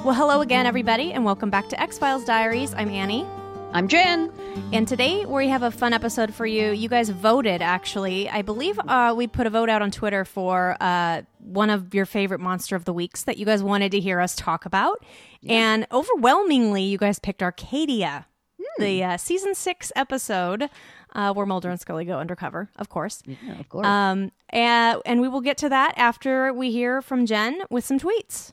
Well, hello again, everybody, and welcome back to X-Files Diaries. I'm Annie. I'm Jen. And today we have a fun episode for you. You guys voted, actually. I believe we put a vote out on Twitter for one of your favorite Monster of the Weeks that you guys wanted to hear us talk about. Yeah. And overwhelmingly, you guys picked Arcadia, the season 6 episode where Mulder and Scully go undercover, of course. Yeah, of course. And we will get to that after we hear from Jen with some tweets.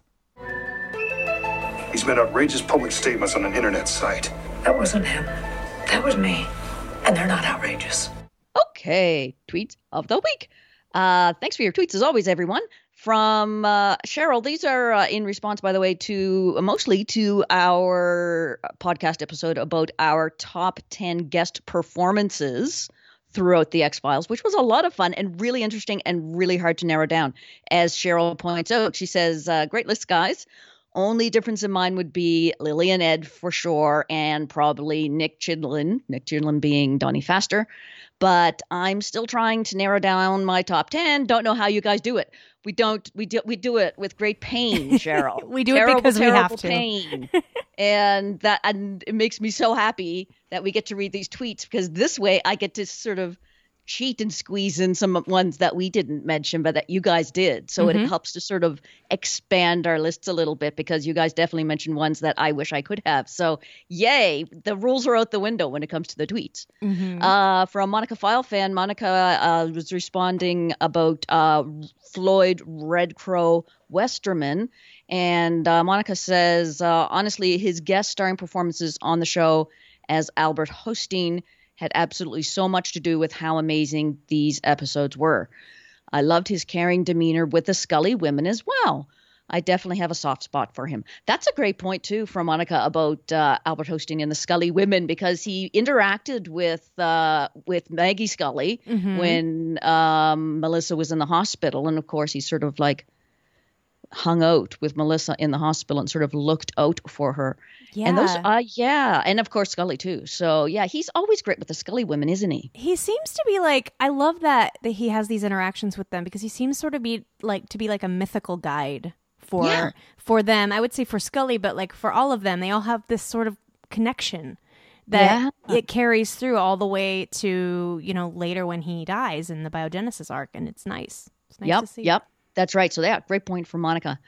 He's made outrageous public statements on an internet site. That wasn't him. That was me. And they're not outrageous. Okay, tweets of the week. Thanks for your tweets, as always, everyone. From Cheryl, these are in response, by the way, mostly to our podcast episode about our top 10 guest performances throughout the X-Files, which was a lot of fun and really interesting and really hard to narrow down. As Cheryl points out, she says, great list, guys. Only difference in mine would be Lily and Ed for sure, and probably Nick Chidlin being Donnie Pfaster. But I'm still trying to narrow down my top 10. Don't know how you guys do it. We do it with great pain, Cheryl. We do it because we have to. Pain. and it makes me so happy that we get to read these tweets, because this way I get to sort of cheat and squeeze in some ones that we didn't mention, but that you guys did. So it helps to sort of expand our lists a little bit, because you guys definitely mentioned ones that I wish I could have. So yay, the rules are out the window when it comes to the tweets. From Monica File Fan, Monica was responding about Floyd Red Crow Westerman. And Monica says, honestly, his guest starring performances on the show as Albert Hosteen had absolutely so much to do with how amazing these episodes were. I loved his caring demeanor with the Scully women as well. I definitely have a soft spot for him. That's a great point, too, from Monica about Albert Hosteen and the Scully women, because he interacted with Maggie Scully when Melissa was in the hospital. And, of course, he sort of like hung out with Melissa in the hospital and sort of looked out for her. Yeah. And those, and of course Scully too. So yeah, he's always great with the Scully women, isn't he? He seems to be like, I love that he has these interactions with them, because he seems sort of to be like a mythical guide for them. I would say for Scully, but like for all of them, they all have this sort of connection that it carries through all the way to, later when he dies in the biogenesis arc, and it's nice. It's nice to see. Yep. That's right. So yeah, great point from Monica.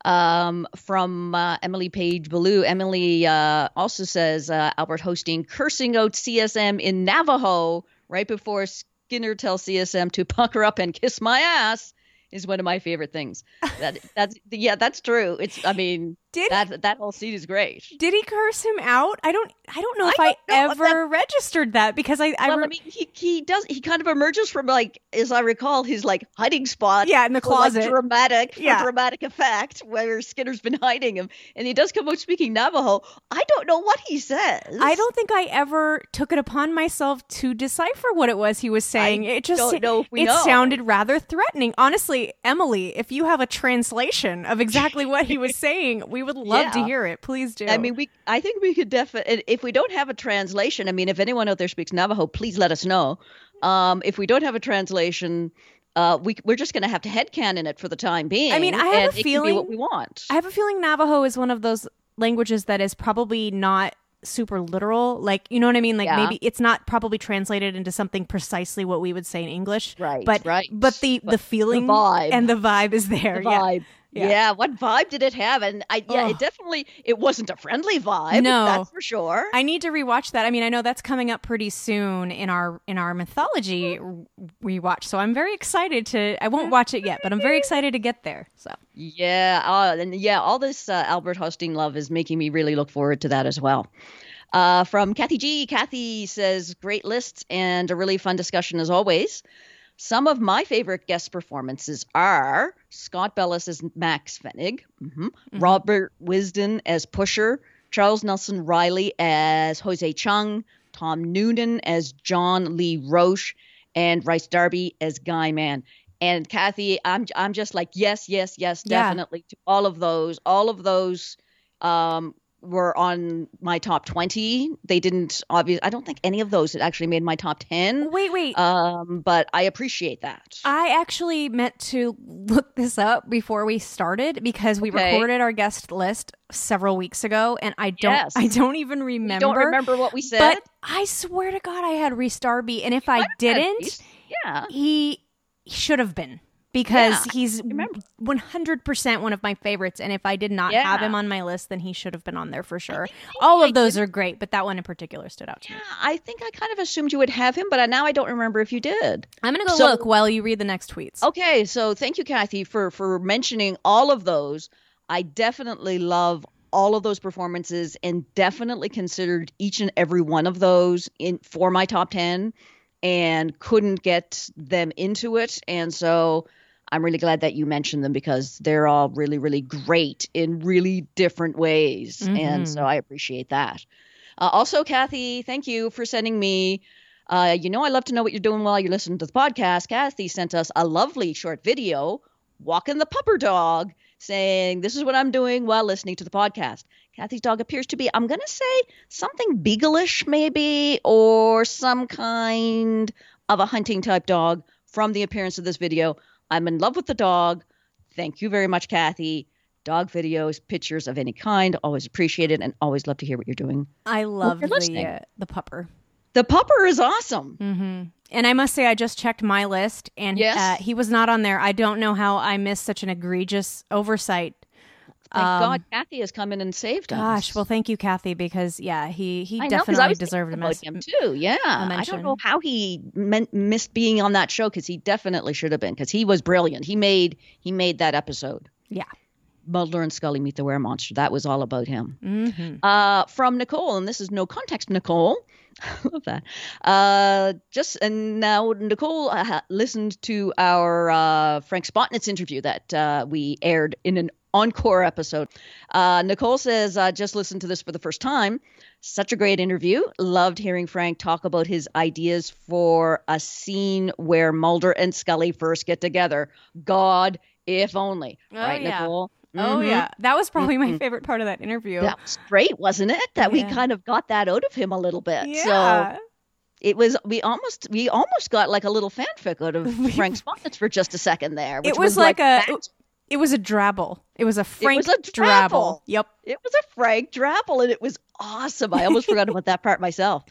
From Emily Page Ballou, Emily also says Albert Hosteen cursing out CSM in Navajo right before Skinner tells CSM to pucker up and kiss my ass is one of my favorite things. That's true. That whole scene is great. Did he curse him out? I don't know if I ever registered that, because he does. He kind of emerges from, like, as I recall, his like hiding spot. Yeah, in the closet. For dramatic effect, where Skinner's been hiding him, and he does come out speaking Navajo. I don't know what he says. I don't think I ever took it upon myself to decipher what it was he was saying. It sounded rather threatening. Honestly, Emily, if you have a translation of exactly what he was saying, we would love to hear it. Please do. I mean, I think we could definitely, if we don't have a translation, I mean, if anyone out there speaks Navajo, please let us know. If we don't have a translation, we're just going to have to headcanon it for the time being. I mean, I have a feeling it can be what we want. I have a feeling Navajo is one of those languages that is probably not super literal, like, you know what I mean? Like, maybe it's not probably translated into something precisely what we would say in English. Right. But the feeling the vibe. And the vibe is there. The vibe. Yeah. What vibe did it have? And it wasn't a friendly vibe. No, that's for sure. I need to rewatch that. I mean, I know that's coming up pretty soon in our mythology rewatch. So I'm very excited I won't watch it yet, but I'm very excited to get there. So all this Albert Hosteen love is making me really look forward to that as well. From Kathy G. Kathy says, great lists and a really fun discussion as always. Some of my favorite guest performances are Scott Bellis as Max Fennig, Robert Wisden as Pusher, Charles Nelson Riley as Jose Chung, Tom Noonan as John Lee Roche, and Rice Darby as Guy Mann. And Kathy, I'm just like, yes, definitely to all of those were on my top 20. They didn't I don't think any of those had actually made my top 10. Wait. But I appreciate that. I actually meant to look this up before we started because we Okay. recorded our guest list several weeks ago, and I Yes. don't even remember. You don't remember what we said? But I swear to God, I had Rhys Darby, and if I didn't, Yeah. he should have been. Because Yeah, he's remember. 100% one of my favorites. And if I did not Yeah. have him on my list, then he should have been on there for sure. All of those are great, but that one in particular stood out to me. I think I kind of assumed you would have him, but now I don't remember if you did. I'm going to go So- look while you read the next tweets. Okay, so thank you, Kathy, for mentioning all of those. I definitely love all of those performances and definitely considered each and every one of those for my top 10 and couldn't get them into it. And so I'm really glad that you mentioned them because they're all really, really great in really different ways. And so I appreciate that. Also, Kathy, thank you for sending me. I love to know what you're doing while you're listening to the podcast. Kathy sent us a lovely short video, walking the pupper dog, saying, this is what I'm doing while listening to the podcast. Kathy's dog appears to be, I'm going to say, something beagle-ish maybe, or some kind of a hunting type dog from the appearance of this video. I'm in love with the dog. Thank you very much, Kathy. Dog videos, pictures of any kind, always appreciate it and always love to hear what you're doing. I love you're listening. the pupper. The pupper is awesome. And I must say, I just checked my list, and Yes. he was not on there. I don't know how I missed such an egregious oversight. Thank God Kathy has come in and saved us. Gosh, well, thank you, Kathy, because he I know, 'cause I definitely was deserved a thinking about mess. him too. Yeah, I mention. don't know how he missed being on that show because he definitely should have been because he was brilliant. He made that episode. Yeah. Mulder and Scully Meet the Weremmonster. That was all about him. From Nicole, and this is no context, Nicole. I love that. And now Nicole listened to our Frank Spotnitz interview that we aired in an encore episode. Nicole says, just listened to this for the first time. Such a great interview. Loved hearing Frank talk about his ideas for a scene where Mulder and Scully first get together. God, if only. Right, yeah. Nicole? Oh, yeah. That was probably my favorite part of that interview. That was great, wasn't it? That we Yeah. kind of got that out of him a little bit. Yeah. So it was we almost got like a little fanfic out of Frank Spotnitz for just a second there. Which It was like that. it was a drabble. It was a Frank was a drabble. Yep. It was a Frank Drapple, and it was awesome. I almost forgot about that part myself.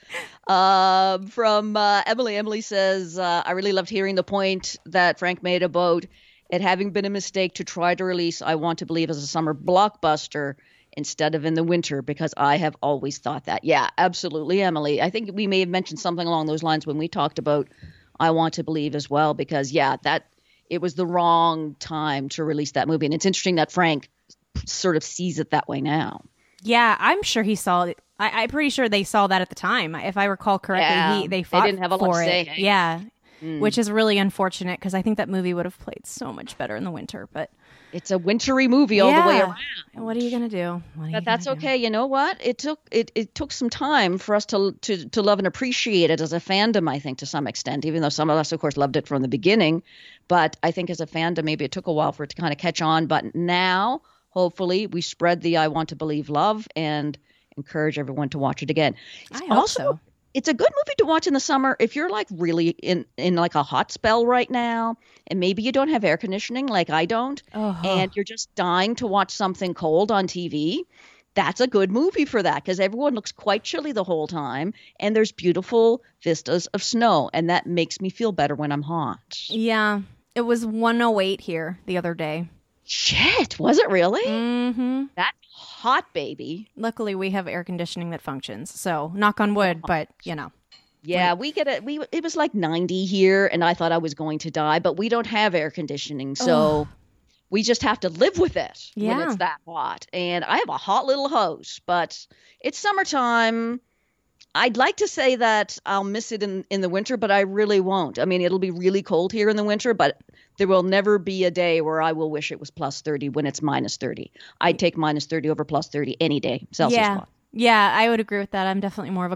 From Emily. Emily says, I really loved hearing the point that Frank made about it having been a mistake to try to release I Want to Believe as a summer blockbuster instead of in the winter, because I have always thought that. Yeah, absolutely, Emily. I think we may have mentioned something along those lines when we talked about I Want to Believe as well, because, yeah, it was the wrong time to release that movie. And it's interesting that Frank sort of sees it that way now. Yeah, I'm sure he saw it. I'm pretty sure they saw that at the time. If I recall correctly, Yeah, they they fought didn't have a lot for to say, it. hey? Yeah, which is really unfortunate because I think that movie would have played so much better in the winter. But It's a wintry movie all the way around. What are you gonna do? But that's okay. You know what? It took some time for us to love and appreciate it as a fandom, I think, to some extent, even though some of us, of course, loved it from the beginning. But I think as a fandom, maybe it took a while for it to kind of catch on. But now, hopefully, we spread the I Want to Believe love and encourage everyone to watch it again. I hope so. It's a good movie to watch in the summer if you're like really in like a hot spell right now, and maybe you don't have air conditioning like I don't, and you're just dying to watch something cold on TV. That's a good movie for that because everyone looks quite chilly the whole time, and there's beautiful vistas of snow, and that makes me feel better when I'm hot. Yeah, it was 108 here the other day. Shit, was it really? Mm-hmm. That's hot, baby. Luckily, we have air conditioning that functions. So, knock on wood, but you know. Yeah, we get it. It was like 90 here, and I thought I was going to die, but we don't have air conditioning, so we just have to live with it when Yeah. it's that hot. And I have a hot little house, but it's summertime. I'd like to say that I'll miss it in the winter, but I really won't. I mean, it'll be really cold here in the winter, but there will never be a day where I will wish it was plus 30 when it's minus 30. I'd take minus 30 over plus 30 any day, Celsius. Yeah, I would agree with that. I'm definitely more of a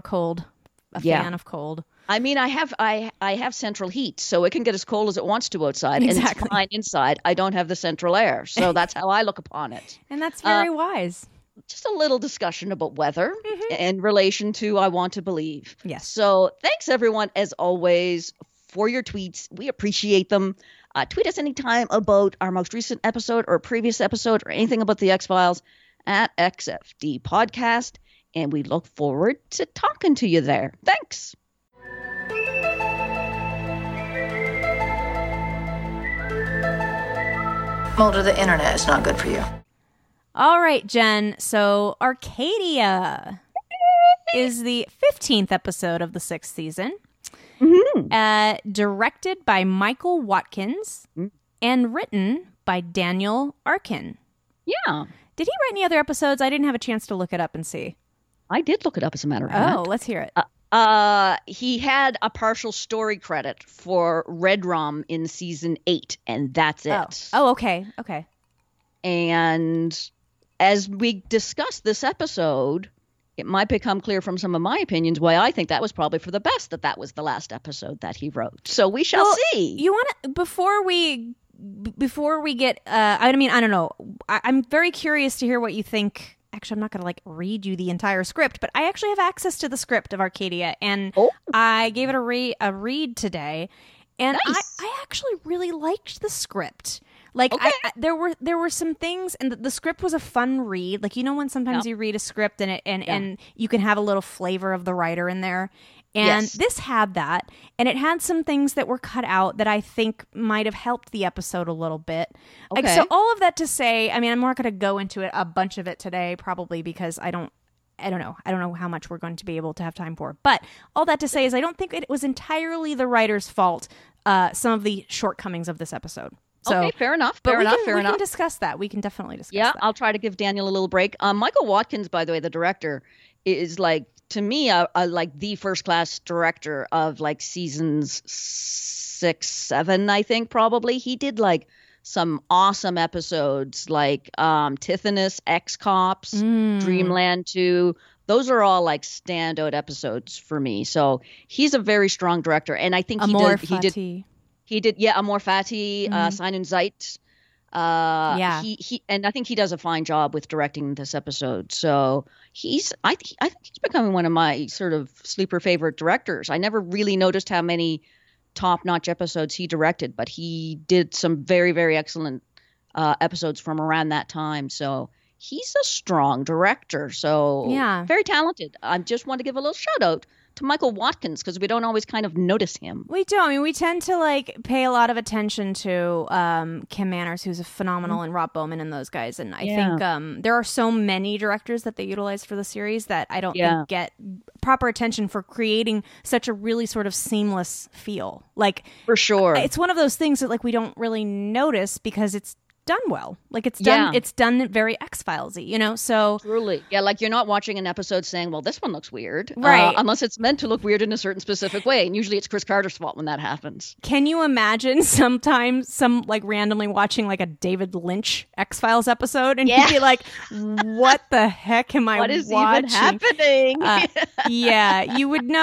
fan of cold. I mean, I have central heat, so it can get as cold as it wants to outside, and Exactly. it's fine inside. I don't have the central air, so that's how I look upon it. And that's very wise. just a little discussion about weather in relation to I Want to Believe. Yes. So thanks, everyone, as always, for your tweets. We appreciate them. Tweet us anytime about our most recent episode or previous episode or anything about the X-Files at XFD Podcast. And we look forward to talking to you there. Thanks. Mulder, the internet is not good for you. All right, Jen. So Arcadia is the 15th episode of the 6th season. Directed by Michael Watkins and written by Daniel Arkin. Yeah. Did he write any other episodes? I didn't have a chance to look it up and see. I did look it up, as a matter of fact. Oh, let's hear it. He had a partial story credit for Red Rum in season 8, and that's it. Oh, okay. Okay. And as we discuss this episode, it might become clear from some of my opinions why I think that was probably for the best that was the last episode that he wrote. So we shall see. You want to, before we get, I don't know. I'm very curious to hear what you think. Actually, I'm not going to read you the entire script, but I actually have access to the script of Arcadia, and I gave it a read today, and nice. I actually really liked the script. There were some things, and the script was a fun read. When sometimes you read a script and you can have a little flavor of the writer in there. And this had that, and it had some things that were cut out that I think might have helped the episode a little bit. Okay. So all of that to say, I mean, I'm not going to go into it a bunch of it today, probably because I don't know how much we're going to be able to have time for. But all that to say is I don't think it was entirely the writer's fault, some of the shortcomings of this episode. So, okay, fair enough. We can discuss that. We can definitely discuss that. Yeah, I'll try to give Daniel a little break. Michael Watkins, by the way, the director, is to me, the first class director of seasons 6, 7, I think probably. He did some awesome episodes Tithonus, X-Cops, Dreamland 2. Those are all standout episodes for me. So he's a very strong director, and I think Amor Fati, Sign and Zeit. He and I think he does a fine job with directing this episode. So I think he's becoming one of my sort of sleeper favorite directors. I never really noticed how many top-notch episodes he directed, but he did some very, very excellent episodes from around that time. So he's a strong director. So very talented. I just want to give a little shout out to Michael Watkins because we don't always kind of notice him. We don't. I mean, we tend to pay a lot of attention to Kim Manners, who's a phenomenal, and Rob Bowman and those guys. And I think there are so many directors that they utilize for the series that I don't think get proper attention for creating such a really sort of seamless feel. For sure, it's one of those things that we don't really notice because it's done well. It's done very X-Filesy, so truly. Yeah, you're not watching an episode saying, well, this one looks weird. Right. Unless it's meant to look weird in a certain specific way. And usually it's Chris Carter's fault when that happens. Can you imagine sometimes randomly watching a David Lynch X-Files episode and you'd be like, what the heck am I watching? What is even happening? Yeah, you would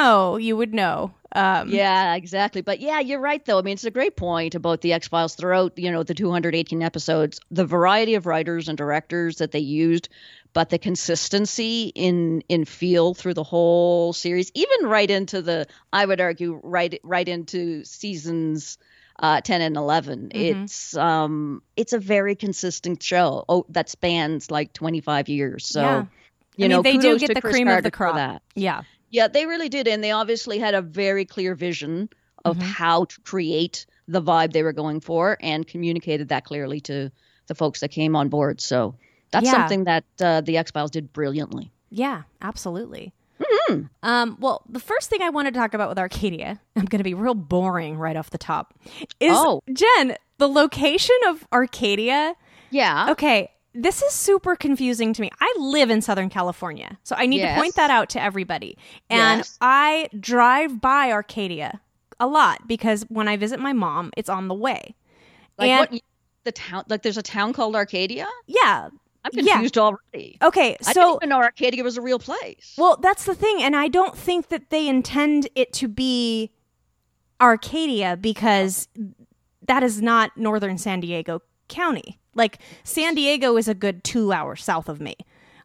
know. Yeah, exactly. But yeah, you're right, though. I mean, it's a great point about the X-Files throughout, the 218 episodes, the variety of writers and directors that they used, but the consistency in feel through the whole series, even right into I would argue, right into seasons 10 and 11. Mm-hmm. It's a very consistent show that spans 25 years. So, they do get the Chris cream Carter of the crop. for that. Yeah. Yeah, they really did. And they obviously had a very clear vision of how to create the vibe they were going for and communicated that clearly to the folks that came on board. So that's something that the X-Files did brilliantly. Yeah, absolutely. Mm-hmm. Well, the first thing I wanted to talk about with Arcadia, I'm going to be real boring right off the top, is, Jen, the location of Arcadia. Yeah. Okay. This is super confusing to me. I live in Southern California, so I need to point that out to everybody. And I drive by Arcadia a lot because when I visit my mom, it's on the way. The town? There's a town called Arcadia? Yeah. I'm confused already. Okay, I didn't even know Arcadia was a real place. Well, that's the thing, and I don't think that they intend it to be Arcadia because that is not northern San Diego County. San Diego is a good 2 hours south of me.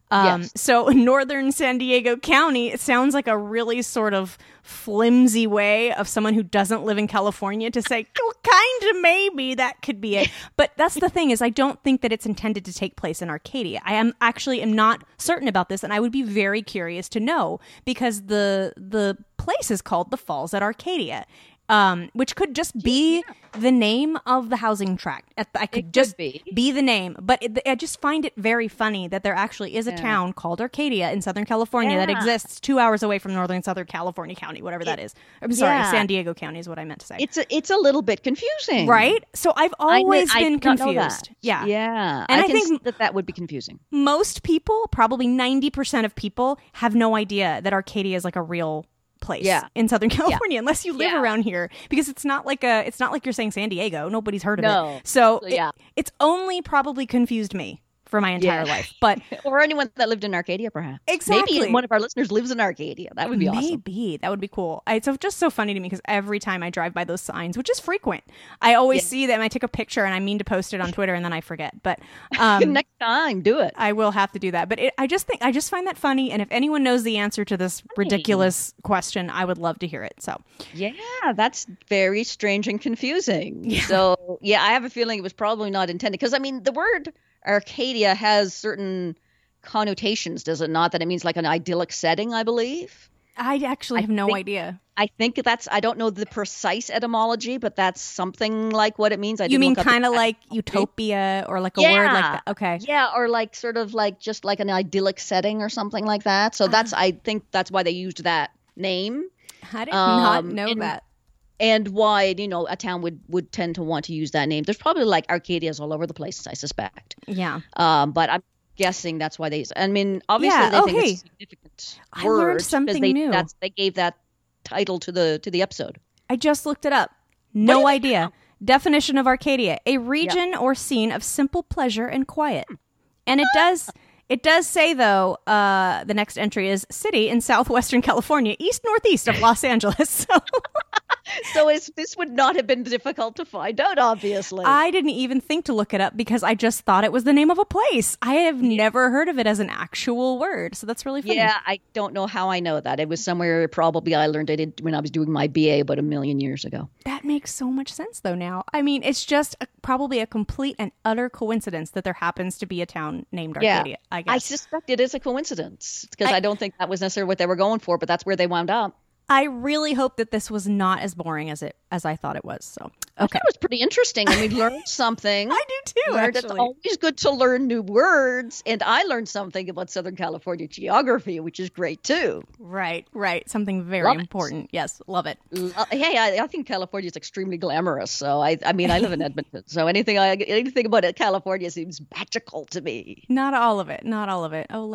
Yes. So northern San Diego County, it sounds like a really sort of flimsy way of someone who doesn't live in California to say, well, kind of maybe that could be it. But that's the thing is I don't think that it's intended to take place in Arcadia. I am not certain about this, and I would be very curious to know because the place is called the Falls at Arcadia. Which could just be the name of the housing tract. I could just be the name. But I just find it very funny that there actually is a town called Arcadia in Southern California that exists 2 hours away from Northern Southern California County, whatever that is. I'm sorry, San Diego County is what I meant to say. It's a little bit confusing. Right? So I've always been confused. Yeah. Yeah. And I think think that would be confusing. Most people, probably 90% of people, have no idea that Arcadia is like a real place in Southern California unless you live around here, because it's not like you're saying San Diego. Nobody's heard of it. So it's only probably confused me for my entire life. But or anyone that lived in Arcadia, perhaps. Exactly. Maybe one of our listeners lives in Arcadia. That would be awesome. Maybe. That would be cool. It's just so funny to me because every time I drive by those signs, which is frequent, I always see them. I take a picture and I mean to post it on Twitter and then I forget. But next time, do it. I will have to do that. But I just find that funny. And if anyone knows the answer to this ridiculous question, I would love to hear it. So yeah, that's very strange and confusing. Yeah. So I have a feeling it was probably not intended because I mean the word Arcadia has certain connotations, does it not? That it means like an idyllic setting, I believe. I actually have no idea. I think I don't know the precise etymology, but that's something like what it means. You mean kind of like utopia or like a word like that? Okay. Yeah, or like sort of like just like an idyllic setting or something like that. So I think that's why they used that name. I did not know that. And why, a town would tend to want to use that name. There's probably like Arcadias all over the place, I suspect. Yeah. But I'm guessing that's why I mean, obviously they think it's a significant word. I learned something new. They gave that title to the episode. I just looked it up. No idea. Definition of Arcadia: a region or scene of simple pleasure and quiet. And it does say, though, the next entry is city in southwestern California, east-northeast of Los Angeles. So this would not have been difficult to find out, obviously. I didn't even think to look it up because I just thought it was the name of a place. I have never heard of it as an actual word. So that's really funny. Yeah, I don't know how I know that. It was somewhere probably I learned it when I was doing my BA about 1,000,000 years ago. That makes so much sense, though, now. I mean, it's just probably a complete and utter coincidence that there happens to be a town named Arcadia, I guess. I suspect it is a coincidence because I don't think that was necessarily what they were going for, but that's where they wound up. I really hope that this was not as boring as I thought it was. So okay, I thought it was pretty interesting, and we learned something. I do too. Actually, it's always good to learn new words, and I learned something about Southern California geography, which is great too. Right. Something very important. Yes, love it. Hey, I think California is extremely glamorous. So I mean, I live in Edmonton, so anything about California seems magical to me. Not all of it. Oh,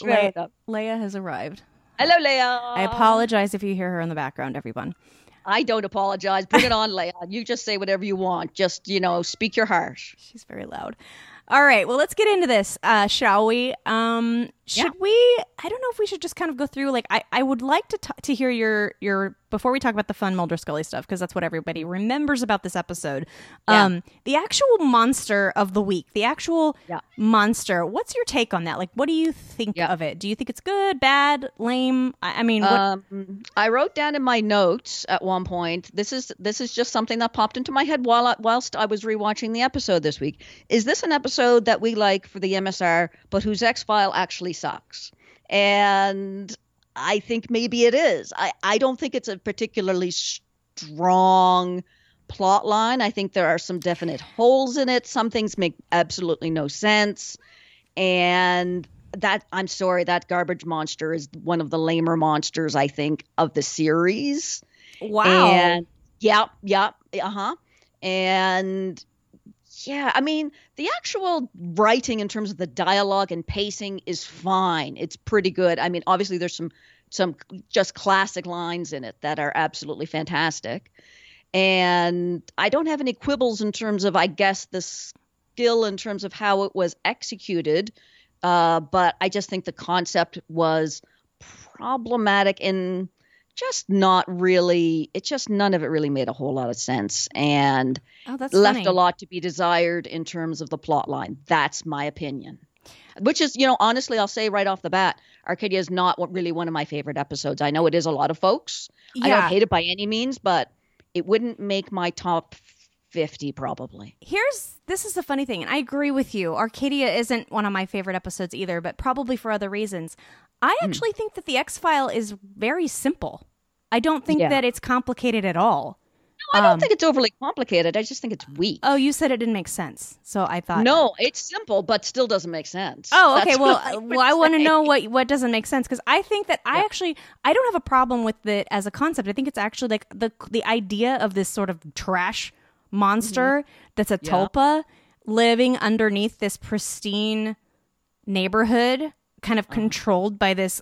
Leia has arrived. Hello, Leia. I apologize if you hear her in the background, everyone. I don't apologize. Bring it on, Leia. You just say whatever you want. Just, speak your heart. She's very loud. All right. Well, let's get into this, shall we? Should we? I don't know if we should just kind of go through. Like, I would like to hear your before we talk about the fun Mulder Scully stuff, because that's what everybody remembers about this episode. Yeah. The actual monster of the week, the actual monster. What's your take on that? Like, what do you think of it? Do you think it's good, bad, lame? I mean, what... I wrote down in my notes at one point. This is just something that popped into my head whilst I was rewatching the episode this week. Is this an episode that we like for the MSR, but whose X-File actually sucks? And I think maybe it is. I don't think it's a particularly strong plot line. I think there are some definite holes in it. Some things make absolutely no sense. And I'm sorry, that garbage monster is one of the lamer monsters, I think, of the series. Wow. And And yeah, I mean, the actual writing in terms of the dialogue and pacing is fine. It's pretty good. I mean, obviously there's some just classic lines in it that are absolutely fantastic. And I don't have any quibbles in terms of, I guess, the skill in terms of how it was executed. But I just think the concept was problematic and just not really, none of it really made a whole lot of sense and left a lot to be desired in terms of the plot line. That's my opinion. Which is, honestly, I'll say right off the bat, Arcadia is not really one of my favorite episodes. I know it is a lot of folks. I don't hate it by any means, but it wouldn't make my top 50 probably. This is the funny thing, and I agree with you. Arcadia isn't one of my favorite episodes either, but probably for other reasons. I actually think that the X-File is very simple. I don't think that it's complicated at all. No, I don't think it's overly complicated. I just think it's weak. Oh, you said it didn't make sense, so I thought. No, it's simple, but still doesn't make sense. Oh, okay. Well, I want to know what doesn't make sense, because I think that I don't have a problem with it as a concept. I think it's actually like the idea of this sort of trash monster that's a tulpa living underneath this pristine neighborhood, kind of controlled by this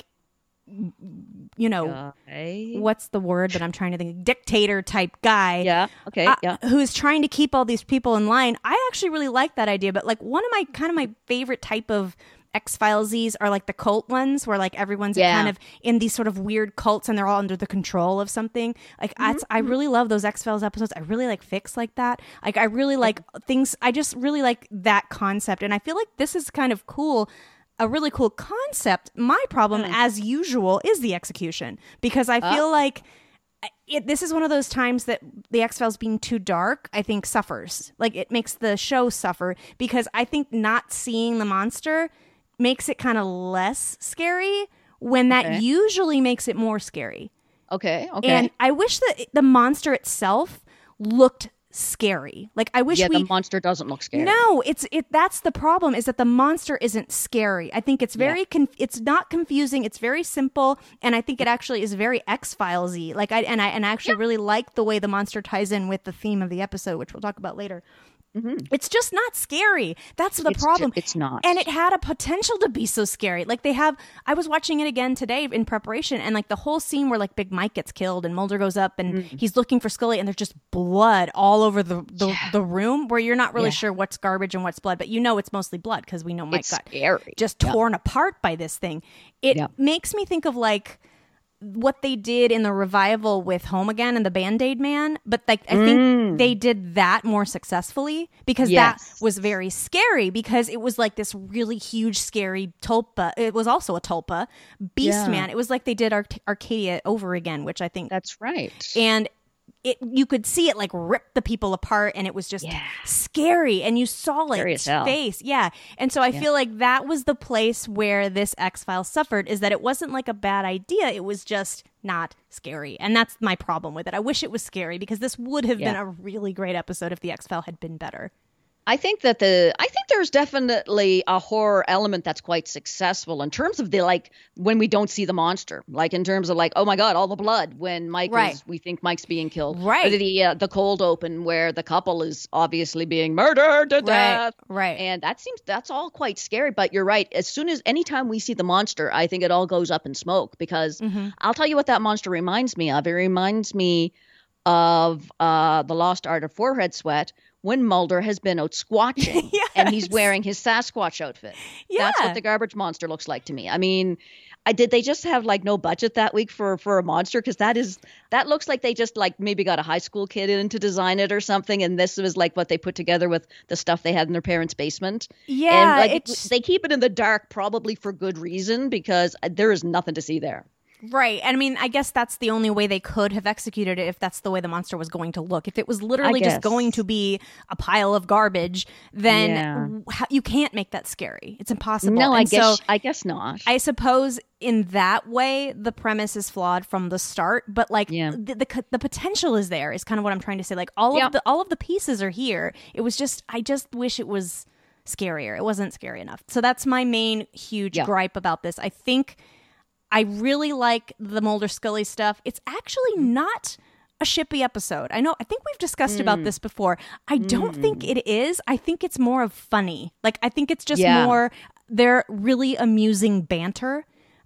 what's the word that I'm trying to think? Dictator type guy. Yeah. Okay. Who's trying to keep all these people in line. I actually really like that idea, but one of my favorite type of X-Filesies are the cult ones, where everyone's kind of in these sort of weird cults and they're all under the control of something. I really love those X-Files episodes. I really like Fix like that. I really like things. I just really like that concept, and I feel like this is kind of cool. A really cool concept. My problem, as usual, is the execution, because I feel like this is one of those times that the X-Files being too dark, I think, suffers. It makes the show suffer, because I think not seeing the monster makes it kind of less scary, when that usually makes it more scary. Okay. And I wish that the monster itself looked scary. I wish the monster doesn't look scary. No, that's the problem, is that the monster isn't scary. I think it's very it's not confusing, it's very simple, and I think it actually is very X-Filesy. I actually really like the way the monster ties in with the theme of the episode, which we'll talk about later. It's just not scary. That's the problem. It's not. And it had a potential to be so scary. I was watching it again today in preparation, and the whole scene where Big Mike gets killed and Mulder goes up and he's looking for Scully, and there's just blood all over the room, where you're not really sure what's garbage and what's blood, but it's mostly blood, because we know Mike got just torn apart by this thing. It makes me think of what they did in the revival with Home Again and the Band-Aid Man, but I think they did that more successfally, because that was very scary, because it was this really huge scary tulpa. It was also a tulpa beast man. It was they did Arcadia over again, which I think that's right. And you could see it rip the people apart, and it was just scary, and you saw its face. Yeah. And so I feel like that was the place where this X-Files suffered, is that it wasn't a bad idea, it was just not scary. And that's my problem with it. I wish it was scary, because this would have been a really great episode if the X-File had been better. I think there's definitely a horror element that's quite successful in terms of when we don't see the monster, in terms of oh my God, all the blood when we think Mike's being killed, right? Or the cold open where the couple is obviously being murdered to death, right? And that's all quite scary. But you're right. Anytime we see the monster, I think it all goes up in smoke, because I'll tell you what that monster reminds me of. It reminds me of The Lost Art of Forehead Sweat, when Mulder has been out squatching and he's wearing his Sasquatch outfit. That's what the garbage monster looks like to me. I mean, did they just have no budget that week for a monster? Because that looks like they just maybe got a high school kid in to design it or something, and this was what they put together with the stuff they had in their parents' basement. Yeah, and they keep it in the dark, probably for good reason, because there is nothing to see there. Right. And I mean, I guess that's the only way they could have executed it, if that's the way the monster was going to look. If it was literally just going to be a pile of garbage, then you can't make that scary. It's impossible. No, I guess not. I suppose in that way, the premise is flawed from the start, but the potential is there, is kind of what I'm trying to say. All of the pieces are here. It was just, I just wish it was scarier. It wasn't scary enough. So that's my main huge gripe about this. I think I really like the Mulder Scully stuff. It's actually not a shippy episode. I think we've discussed about this before. I don't think it is. I think it's more of funny. I think it's just more, they're really amusing banter.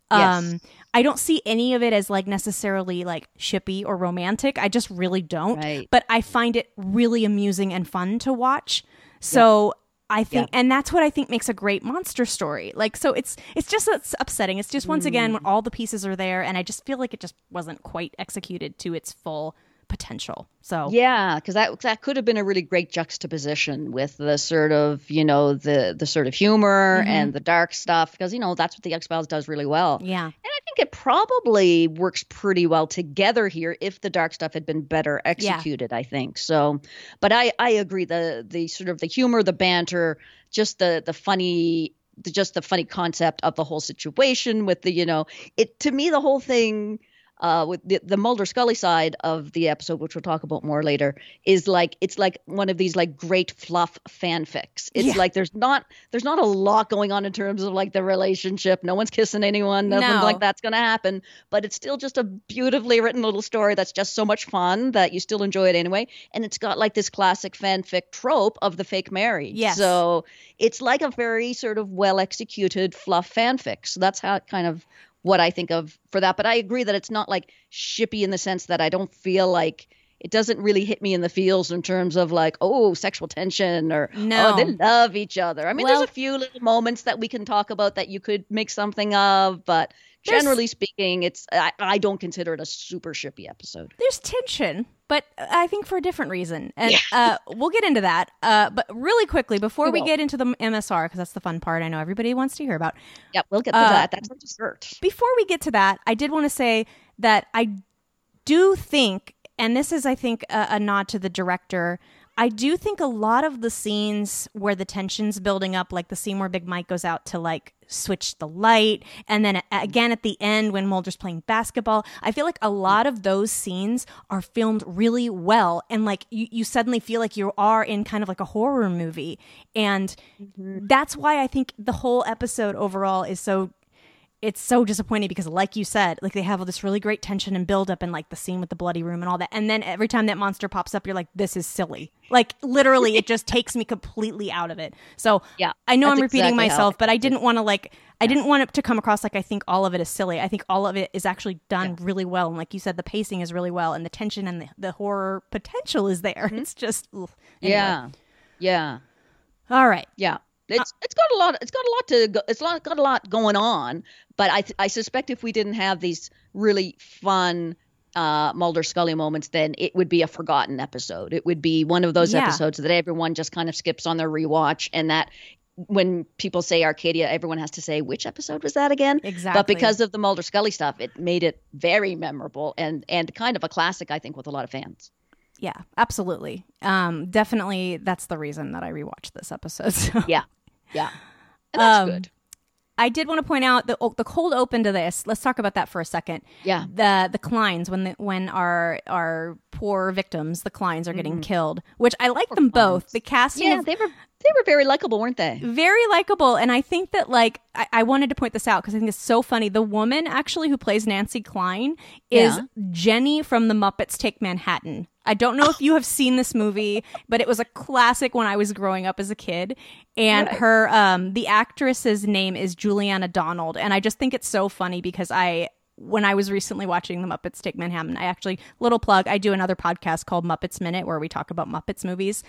I don't see any of it as necessarily shippy or romantic. I just really don't. Right. But I find it really amusing and fun to watch. So I think, and that's what I think makes a great monster story. So it's upsetting. It's just, once again, when all the pieces are there, and I just feel like it just wasn't quite executed to its full potential. So yeah, because that could have been a really great juxtaposition with the sort of, the sort of humor and the dark stuff, because, that's what the X-Files does really well. yeah. And I think it probably works pretty well together here if the dark stuff had been better executed, I think. So, but I agree, the sort of the humor, the banter, just the funny, just the funny concept of the whole situation with the, to me, the whole thing, with the Mulder Scully side of the episode, which we'll talk about more later, is like, it's like one of these like great fluff fanfics. It's like there's not a lot going on in terms of like the relationship. No one's kissing anyone. Nothing like that's going to happen. But it's still just a beautifully written little story that's just so much fun that you still enjoy it anyway. And it's got like this classic fanfic trope of the fake marriage. Yes. So it's like a very sort of well executed fluff fanfic. So that's how it kind of what I think of for that. But I agree that it's not like shippy in the sense that I don't feel like it doesn't really hit me in the feels in terms of like, oh, sexual tension or, oh, they love each other. I mean, there's a few little moments that we can talk about that you could make something of, but generally speaking, I don't consider it a super shippy episode. There's tension, but I think for a different reason. And we'll get into that. But really quickly, before we get into the MSR, because that's the fun part I know everybody wants to hear about. Yeah, we'll get to that. That's our dessert. Before we get to that, I did want to say that I do think, and this is, I think, a nod to the director, I do think a lot of the scenes where the tension's building up, like the scene where Big Mike goes out to like switch the light, and then again at the end when Mulder's playing basketball, I feel like a lot of those scenes are filmed really well, and like you suddenly feel like you are in kind of like a horror movie, and that's why I think the whole episode overall is it's so disappointing, because like you said, like they have all this really great tension and build up, and like the scene with the bloody room and all that. And then every time that monster pops up, you're like, this is silly. Like literally it just takes me completely out of it. So yeah, I know I'm repeating myself, but I didn't want to I didn't want it to come across like I think all of it is silly. I think all of it is actually done really well. And like you said, the pacing is really well, and the tension and the horror potential is there. It's just, anyway. Yeah. All right. Yeah. It's got a lot going on, but I suspect if we didn't have these really fun Mulder Scully moments, then it would be a forgotten episode. It would be one of those episodes that everyone just kind of skips on their rewatch, and that when people say Arcadia, everyone has to say, which episode was that again? Exactly. But because of the Mulder Scully stuff, it made it very memorable and kind of a classic, I think, with a lot of fans. Yeah, absolutely. Definitely, that's the reason that I rewatched this episode. So. Yeah. Yeah. And that's good. I did want to point out the cold open to this. Let's talk about that for a second. Yeah. The Kleins, when our poor victims, the Kleins, are getting killed, which I like them both. The casting. Yeah, they were very likable, weren't they? Very likable. And I think that, like, I wanted to point this out because I think it's so funny. The woman actually who plays Nancy Klein is Jenny from The Muppets Take Manhattan. I don't know if you have seen this movie, but it was a classic when I was growing up as a kid. And her, the actress's name is Juliana Donald. And I just think it's so funny because when I was recently watching The Muppets Take Manhattan, little plug, I do another podcast called Muppets Minute where we talk about Muppets movies.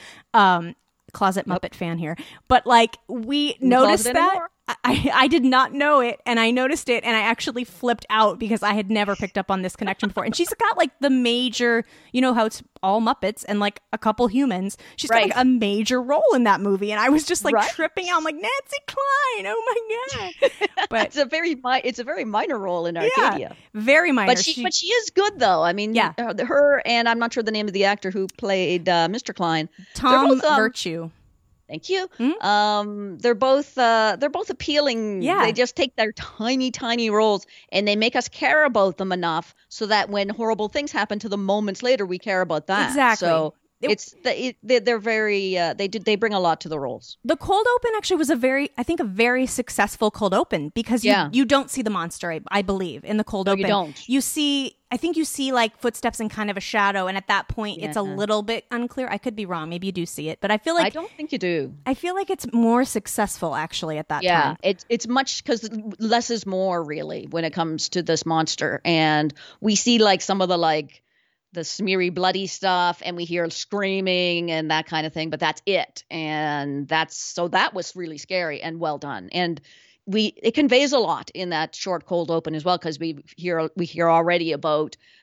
Closet Muppet fan here. But like we noticed that. I did not know it, and I noticed it, and I actually flipped out because I had never picked up on this connection before. And she's got like the major, you know how it's all Muppets and like a couple humans. She's got like a major role in that movie, and I was just like tripping out. I'm like, Nancy Klein, oh my god! But it's a very minor role in Arcadia. Yeah, very minor. But she is good though. I mean, her and I'm not sure the name of the actor who played Mr. Klein. Tom Virtue. Thank you. Mm-hmm. They're both appealing. Yeah. They just take their tiny roles and they make us care about them enough so that when horrible things happen to them moments later, we care about that. Exactly. So they're very they bring a lot to the roles. The cold open actually was a very successful cold open because you don't see the monster. I believe in the cold open. You don't. You see like footsteps and kind of a shadow, and at that point it's a little bit unclear. I could be wrong. Maybe you do see it, but I feel like I don't think you do. I feel like it's more successful actually at that time. Yeah, it's much because less is more really when it comes to this monster, and we see like some of the smeary, bloody stuff, and we hear screaming and that kind of thing, but that's it. And that was really scary and well done. And it conveys a lot in that short cold open as well, because we hear already about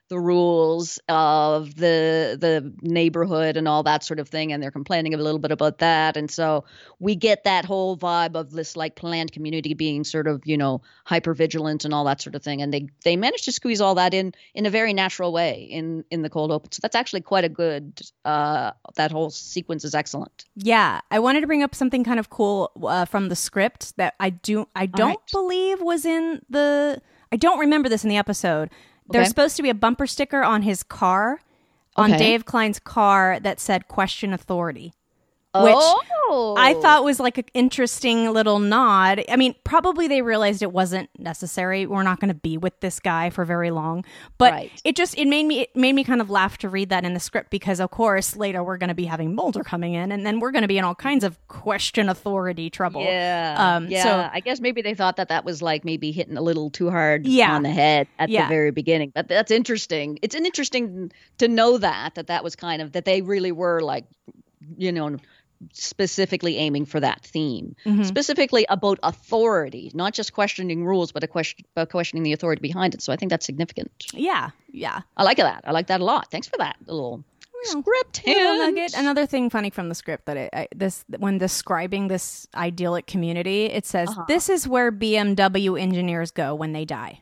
the rules of the neighborhood and all that sort of thing, and they're complaining a little bit about that. And so we get that whole vibe of this like planned community being sort of, hyper vigilant and all that sort of thing. And they managed to squeeze all that in a very natural way in the cold open. So that's actually quite a good. That whole sequence is excellent. Yeah, I wanted to bring up something kind of cool from the script that I don't believe was in the. I don't remember this in the episode. There's supposed to be a bumper sticker on his car, on Dave Klein's car, that said "Question Authority," which I thought was like an interesting little nod. I mean, probably they realized it wasn't necessary. We're not going to be with this guy for very long, but it made me kind of laugh to read that in the script, because of course later we're going to be having Mulder coming in, and then we're going to be in all kinds of question authority trouble. So I guess maybe they thought that was like maybe hitting a little too hard on the head at the very beginning. But that's interesting. It's interesting to know that was kind of that they really were like, specifically aiming for that theme, specifically about authority, not just questioning rules, but about questioning the authority behind it. So I think that's significant. Yeah. I like that. I like that a lot. Thanks for that little script nugget. Another thing funny from the script that when describing this idyllic community, it says, "This is where BMW engineers go when they die."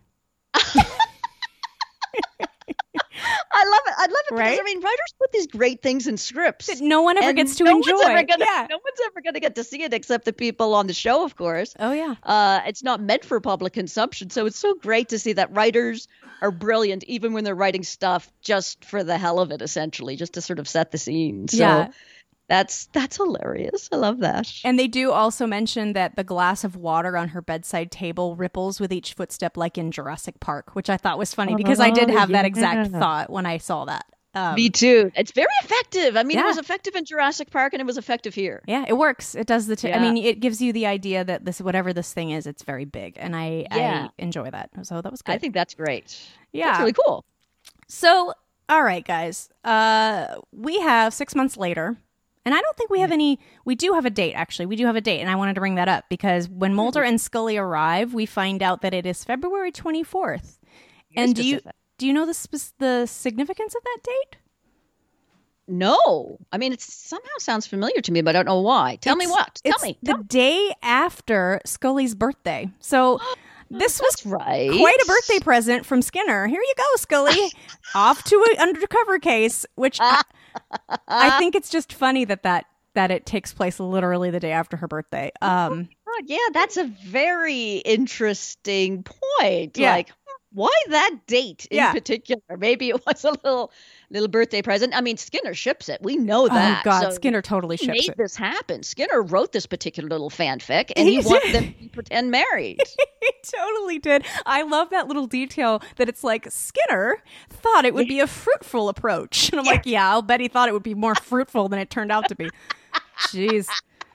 I love it right? because, I mean, writers put these great things in scripts that no one ever gets to enjoy. No one's ever going to get to see it except the people on the show, of course. Oh, yeah. It's not meant for public consumption. So it's so great to see that writers are brilliant, even when they're writing stuff just for the hell of it, essentially, just to sort of set the scene. So that's hilarious. I love that. And they do also mention that the glass of water on her bedside table ripples with each footstep, like in Jurassic Park, which I thought was funny because I did have that exact thought when I saw that. Me too. It's very effective. I mean, it was effective in Jurassic Park, and it was effective here. Yeah, it works. It does I mean, it gives you the idea that whatever this thing is, it's very big, and I enjoy that. So that was good. I think that's great. Yeah, that's really cool. So, all right, guys, we have 6 months later. And I don't think we have we do have a date, actually. We do have a date, and I wanted to bring that up because when Mulder and Scully arrive, we find out that it is February 24th. And do you know the significance of that date? No. I mean, it somehow sounds familiar to me, but I don't know why. Tell me what. Tell me. The day after Scully's birthday. So this was quite a birthday present from Skinner. Here you go, Scully. Off to an undercover case, which I think it's just funny that it takes place literally the day after her birthday. Yeah, that's a very interesting point. Yeah. Like, why that date in particular? Maybe it was a little birthday present. I mean, Skinner ships it. We know that. Oh, God, so Skinner totally ships it. He made this happen. Skinner wrote this particular little fanfic, and he wanted them to pretend married. He totally did. I love that little detail that it's like, Skinner thought it would be a fruitful approach. And I'm like, yeah, I'll bet he thought it would be more fruitful than it turned out to be. Jeez.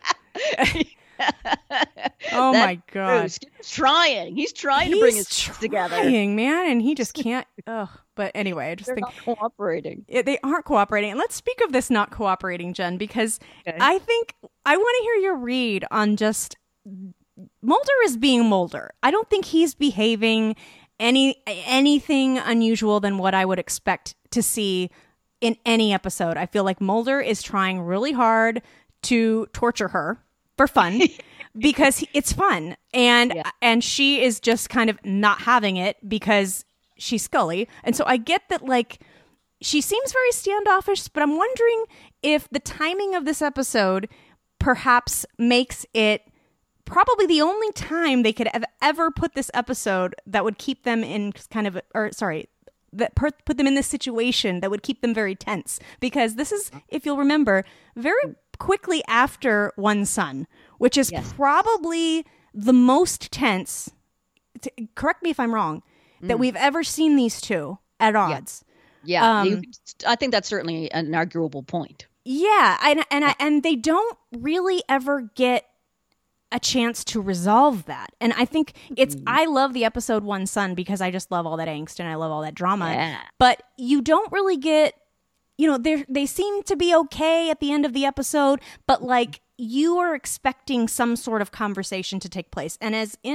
Oh my God! He's trying. He's trying to bring his shit together, man, and he just can't. But anyway, I just think not cooperating. They aren't cooperating. And let's speak of this not cooperating, Jen, because I think I want to hear your read on just Mulder is being Mulder. I don't think he's behaving anything unusual than what I would expect to see in any episode. I feel like Mulder is trying really hard to torture her for fun because it's fun, and she is just kind of not having it because she's Scully. And so I get that, like, she seems very standoffish, but I'm wondering if the timing of this episode perhaps makes it probably the only time they could have ever put this episode that would keep them in kind of, put them in this situation that would keep them very tense. Because this is, if you'll remember, very quickly after One Son, which is probably the most tense, correct me if I'm wrong, that we've ever seen these two at odds. I think that's certainly an arguable point. Yeah, and they don't really ever get a chance to resolve that. And I think I love the episode One Son because I just love all that angst and I love all that drama. Yeah. But you don't really get, they seem to be okay at the end of the episode, but like you are expecting some sort of conversation to take place. And as in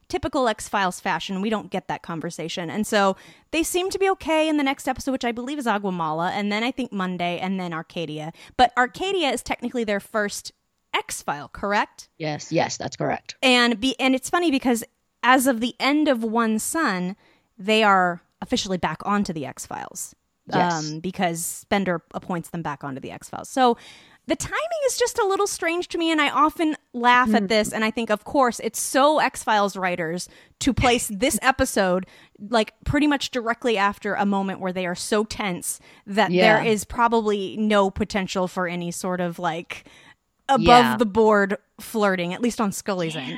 typical X-Files fashion, we don't get that conversation. And so they seem to be okay in the next episode, which I believe is Aguamala, and then I think Monday, and then Arcadia. But Arcadia is technically their first X-File, correct? Yes, that's correct. And it's funny because as of the end of One Son, they are officially back onto the X-Files. Yes. Because Spender appoints them back onto the X-Files. So the timing is just a little strange to me, and I often laugh at this, and I think, of course, it's so X-Files writers to place this episode like pretty much directly after a moment where they are so tense that there is probably no potential for any sort of like above the board flirting, at least on Scully's end.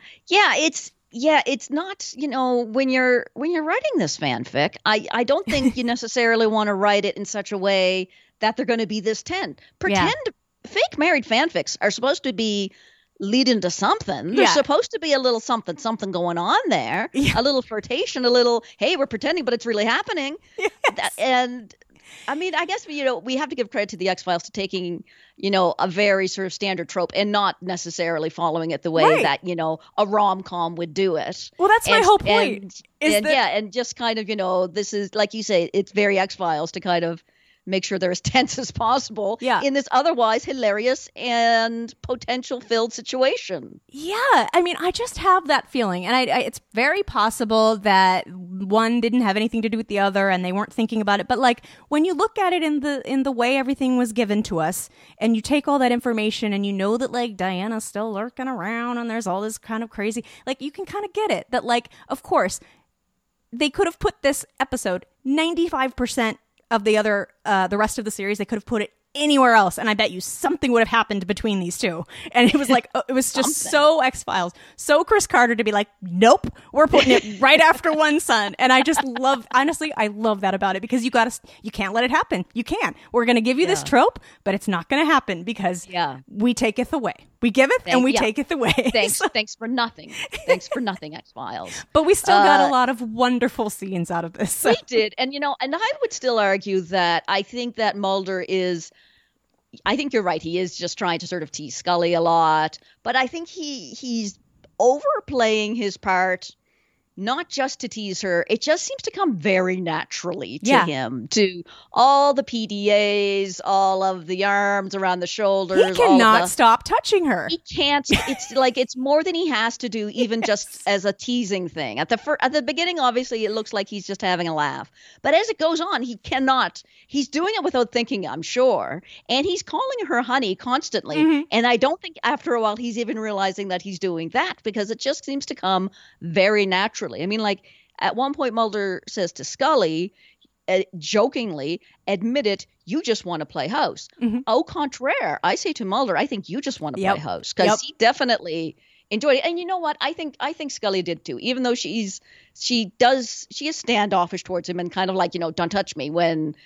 It's not, when you're writing this fanfic, I don't think you necessarily want to write it in such a way that they're going to be this tense. Fake married fanfics are supposed to be leading to something. There's supposed to be a little something going on there, a little flirtation, a little, hey, we're pretending, but it's really happening. Yes. And I mean, I guess, we have to give credit to the X-Files to taking, a very sort of standard trope and not necessarily following it the way that, a rom-com would do it. Well, that's my whole point. And just kind of, this is, like you say, it's very X-Files to kind of make sure they're as tense as possible in this otherwise hilarious and potential-filled situation. Yeah, I mean, I just have that feeling, and it's very possible that one didn't have anything to do with the other, and they weren't thinking about it. But like when you look at it in the way everything was given to us, and you take all that information, and you know that like Diana's still lurking around, and there's all this kind of crazy, like you can kind of get it that like, of course, they could have put this episode 95% of the rest of the series, they could have put it anywhere else, and I bet you something would have happened between these two. And it was like, it was just so X-Files, so Chris Carter to be like, nope, we're putting it right after One Son. And I just love, honestly, I love that about it, because you can't let it happen. You can't. We're going to give you this trope, but it's not going to happen because we taketh away. We giveth and we taketh away. Thanks for nothing. Thanks for nothing, X-Files. But we still got a lot of wonderful scenes out of this. So. We did. And, and I would still argue that I think that Mulder I think you're right. He is just trying to sort of tease Scully a lot. But I think he's overplaying his part, not just to tease her. It just seems to come very naturally to him, to all the PDAs, all of the arms around the shoulders. He cannot stop touching her. He can't. It's like it's more than he has to do, even just as a teasing thing. At the beginning, obviously, it looks like he's just having a laugh. But as it goes on, he cannot. He's doing it without thinking, I'm sure. And he's calling her honey constantly. Mm-hmm. And I don't think after a while he's even realizing that he's doing that, because it just seems to come very naturally. I mean, like at one point Mulder says to Scully, jokingly, admit it, you just want to play house. Mm-hmm. Au contraire, I say to Mulder, I think you just want to play house, because he definitely enjoyed it. And you know what? I think Scully did too, even though she is standoffish towards him and kind of like, don't touch me when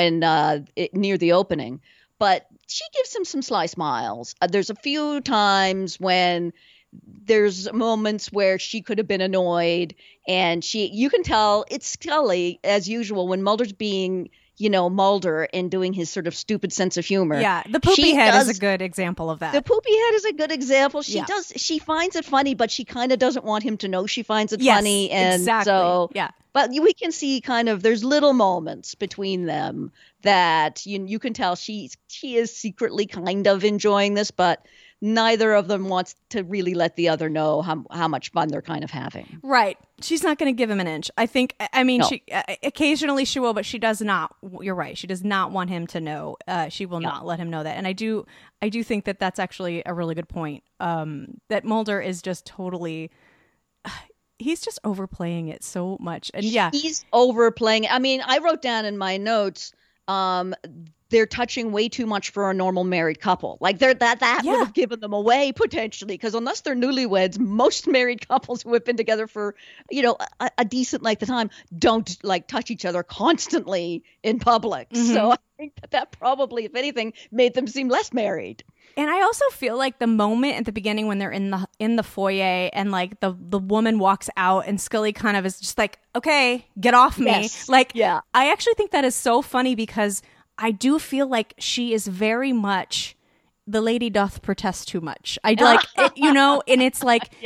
near the opening. But she gives him some sly smiles. There's a few times when there's moments where she could have been annoyed, and you can tell it's Scully as usual when Mulder's being, Mulder and doing his sort of stupid sense of humor. Yeah, the poopy head is a good example of that. The poopy head is a good example. She finds it funny, but she kind of doesn't want him to know she finds it funny. And exactly. So, yeah. But we can see kind of there's little moments between them that you can tell she is secretly kind of enjoying this, but neither of them wants to really let the other know how much fun they're kind of having. Right. She's not going to give him an inch. She occasionally she will, but she does not. You're right. She does not want him to know. She will not let him know that. And I do think that that's actually a really good point. That Mulder is just totally. He's just overplaying it so much. And he's overplaying. I mean, I wrote down in my notes, they're touching way too much for a normal married couple. Like that would have given them away potentially, because unless they're newlyweds, most married couples who have been together for, a decent length of time don't like touch each other constantly in public. Mm-hmm. So I think that probably, if anything, made them seem less married. And I also feel like the moment at the beginning when they're in the foyer and like the woman walks out and Scully kind of is just like, okay, get off me. Yes. Like, I actually think that is so funny, because I do feel like she is very much the lady doth protest too much. I like, and it's like,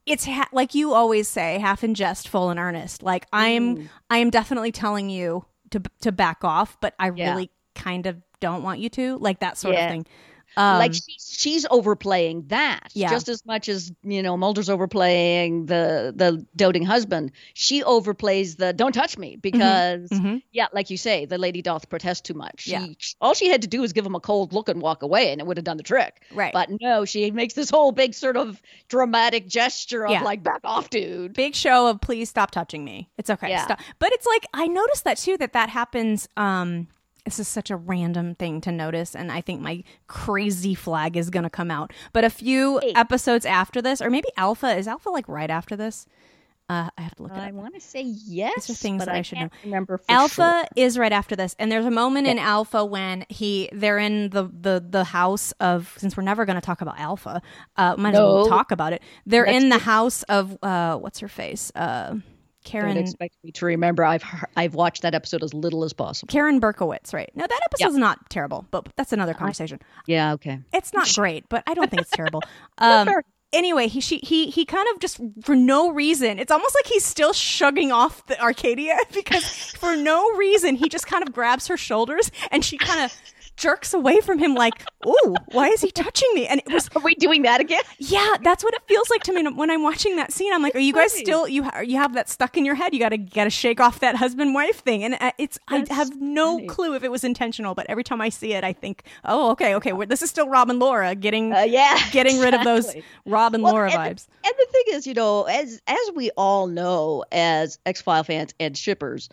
it's like you always say, half in jest, full in earnest. Like I am definitely telling you to back off, but I really kind of don't want you to, like that sort of thing. Like she's overplaying that just as much as, you know, Mulder's overplaying the doting husband. She overplays the don't touch me because, like you say, the lady doth protest too much. All she had to do was give him a cold look and walk away and it would have done the trick. Right. But no, she makes this whole big sort of dramatic gesture of like, back off, dude. Big show of please stop touching me. It's okay. Stop. But it's like, I noticed that too, that happens. This is such a random thing to notice, and I think my crazy flag is going to come out. But a few episodes after this, or maybe is Alpha like right after this? I have to look it up. I want to say yes, these are things that I should know. Remember for Alpha is right after this, and there's a moment in Alpha when they're in the house of, since we're never going to talk about Alpha, might as well talk about it. They're in the house of what's her face? Karen. Don't expect me to remember. I've watched that episode as little as possible. Karen Berkowitz, right? No, that episode's not terrible, but that's another conversation. Yeah, okay. It's not great, but I don't think it's terrible. Anyway, he kind of just, for no reason, it's almost like he's still shrugging off the Arcadia, because for no reason he just kind of grabs her shoulders and she kind of jerks away from him like, ooh, why is he touching me? And it was, are we doing that again? Yeah, that's what it feels like to me when I'm watching that scene. I'm like, are you guys still, you have that stuck in your head? You gotta shake off that husband-wife thing. And I have no clue if it was intentional, but every time I see it, I think, oh, okay, this is still Rob and Laura getting rid of those Rob and Laura vibes. And the thing is, you know, as we all know, as X-File fans and shippers,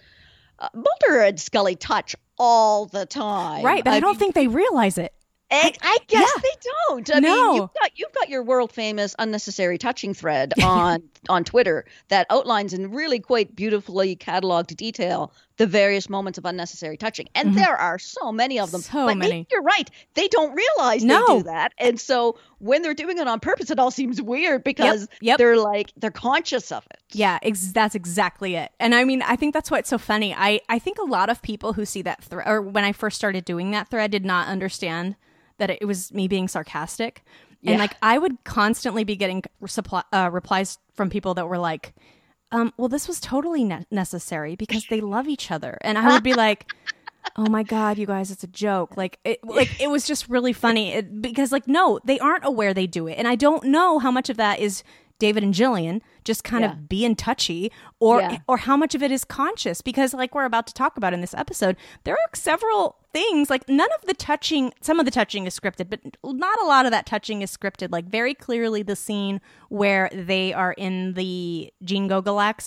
Mulder and Scully touch all the time. Right, but I don't think they realize it. I guess they don't. I mean, you've got your world famous unnecessary touching thread on Twitter that outlines in really quite beautifully cataloged detail the various moments of unnecessary touching. And there are so many of them. So many. You're right. They don't realize they do that. And so when they're doing it on purpose, it all seems weird because they're conscious of it. Yeah, that's exactly it. And I mean, I think that's why it's so funny. I think a lot of people who see that thread, or when I first started doing that thread, did not understand that it was me being sarcastic. And like, I would constantly be getting replies from people that were like, well, this was totally necessary because they love each other. And I would be like, oh my God, you guys, it's a joke. It was just really funny because like, no, they aren't aware they do it. And I don't know how much of that is David and Jillian just kind of being touchy or how much of it is conscious, because like we're about to talk about in this episode, there are several things, like none of the touching, some of the touching is scripted, but not a lot of that touching is scripted. Like very clearly the scene where they are in the Gene Gogalak's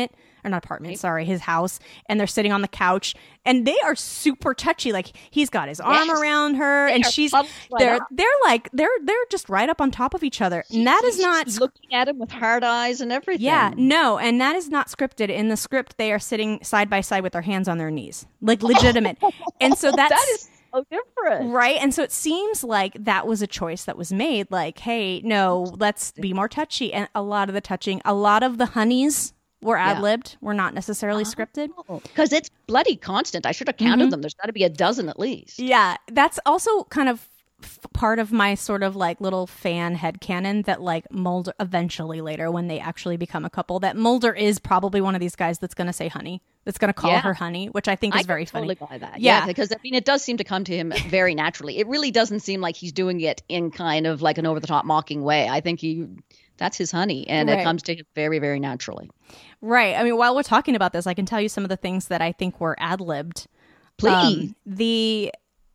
his house, and they're sitting on the couch and they are super touchy. Like he's got his arm around her and they're just right up on top of each other. And that is not looking at him with hard eyes and everything. Yeah, no, and that is not scripted. In the script, they are sitting side by side with their hands on their knees, like legitimate. And so that is so different, right? And so it seems like that was a choice that was made. Like, hey, no, let's be more touchy. And a lot of the touching, a lot of the honeys were ad-libbed, were not necessarily scripted. Because it's bloody constant. I should have counted them. There's got to be a dozen at least. Yeah, that's also kind of part of my sort of like little fan headcanon that like Mulder eventually later when they actually become a couple, that Mulder is probably one of these guys that's going to say honey, that's going to call her honey, which I think is very funny. I totally buy that. Yeah, because I mean it does seem to come to him very naturally. It really doesn't seem like he's doing it in kind of like an over the top mocking way. I think that's his honey, and it comes to him very, very naturally. Right. I mean, while we're talking about this, I can tell you some of the things that I think were ad-libbed. Please. The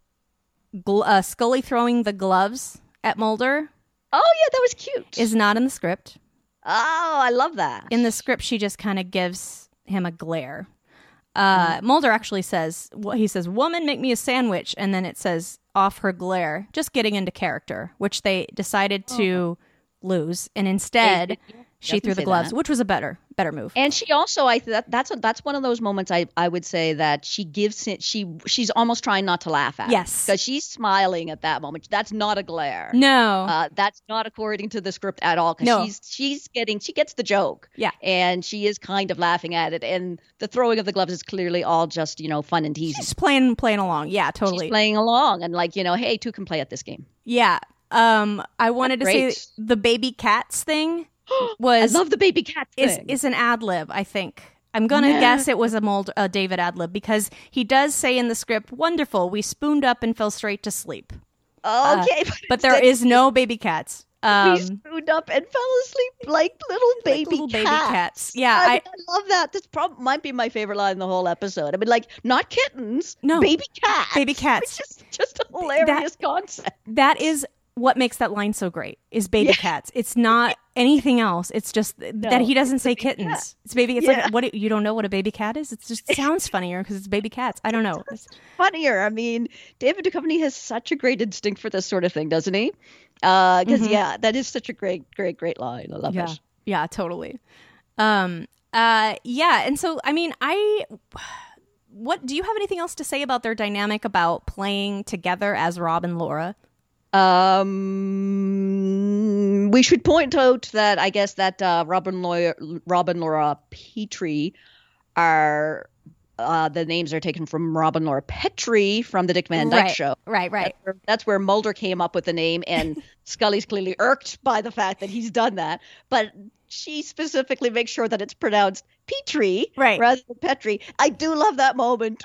Scully throwing the gloves at Mulder. Oh, yeah, that was cute. Is not in the script. Oh, I love that. In the script, she just kind of gives him a glare. Mulder actually says, woman, make me a sandwich. And then it says, off her glare, just getting into character, which they decided to lose. And instead, she threw the gloves, which was a better move. And she also, that's one of those moments I would say that she gives it. She's almost trying not to laugh at. Yes, because she's smiling at that moment. That's not a glare. No, that's not according to the script at all. Because she gets the joke. Yeah, and she is kind of laughing at it. And the throwing of the gloves is clearly all just fun and teasing. She's playing along. Yeah, totally. She's playing along and like hey, two can play at this game. Yeah. I wanted to say the baby cats thing was I love the baby cat thing. is an ad lib, I think. I'm going to guess it was a David ad lib because he does say in the script, wonderful, we spooned up and fell straight to sleep. Okay. But there is no baby cats. We spooned up and fell asleep like little baby cats. Yeah. I love that. This might be my favorite line in the whole episode. I mean, like, not kittens. No. Baby cats. Baby cats. Which is just a hilarious concept. That is what makes that line so great is baby cats. It's not anything else. It's just that he doesn't say kittens. Cat. It's baby. It's like, what, you don't know what a baby cat is? It just sounds funnier because it's baby cats. I don't know. It's funnier. I mean, David Duchovny has such a great instinct for this sort of thing, doesn't he? Because that is such a great line. I love it. Yeah, totally. And so I mean, what do you have anything else to say about their dynamic about playing together as Rob and Laura? We should point out that I guess that Rob and Laura Petrie are the names are taken from Rob and Laura Petrie from the Dick Van Dyke Show. Right. That's where Mulder came up with the name, and Scully's clearly irked by the fact that he's done that. But she specifically makes sure that it's pronounced Petrie rather than Petrie. I do love that moment.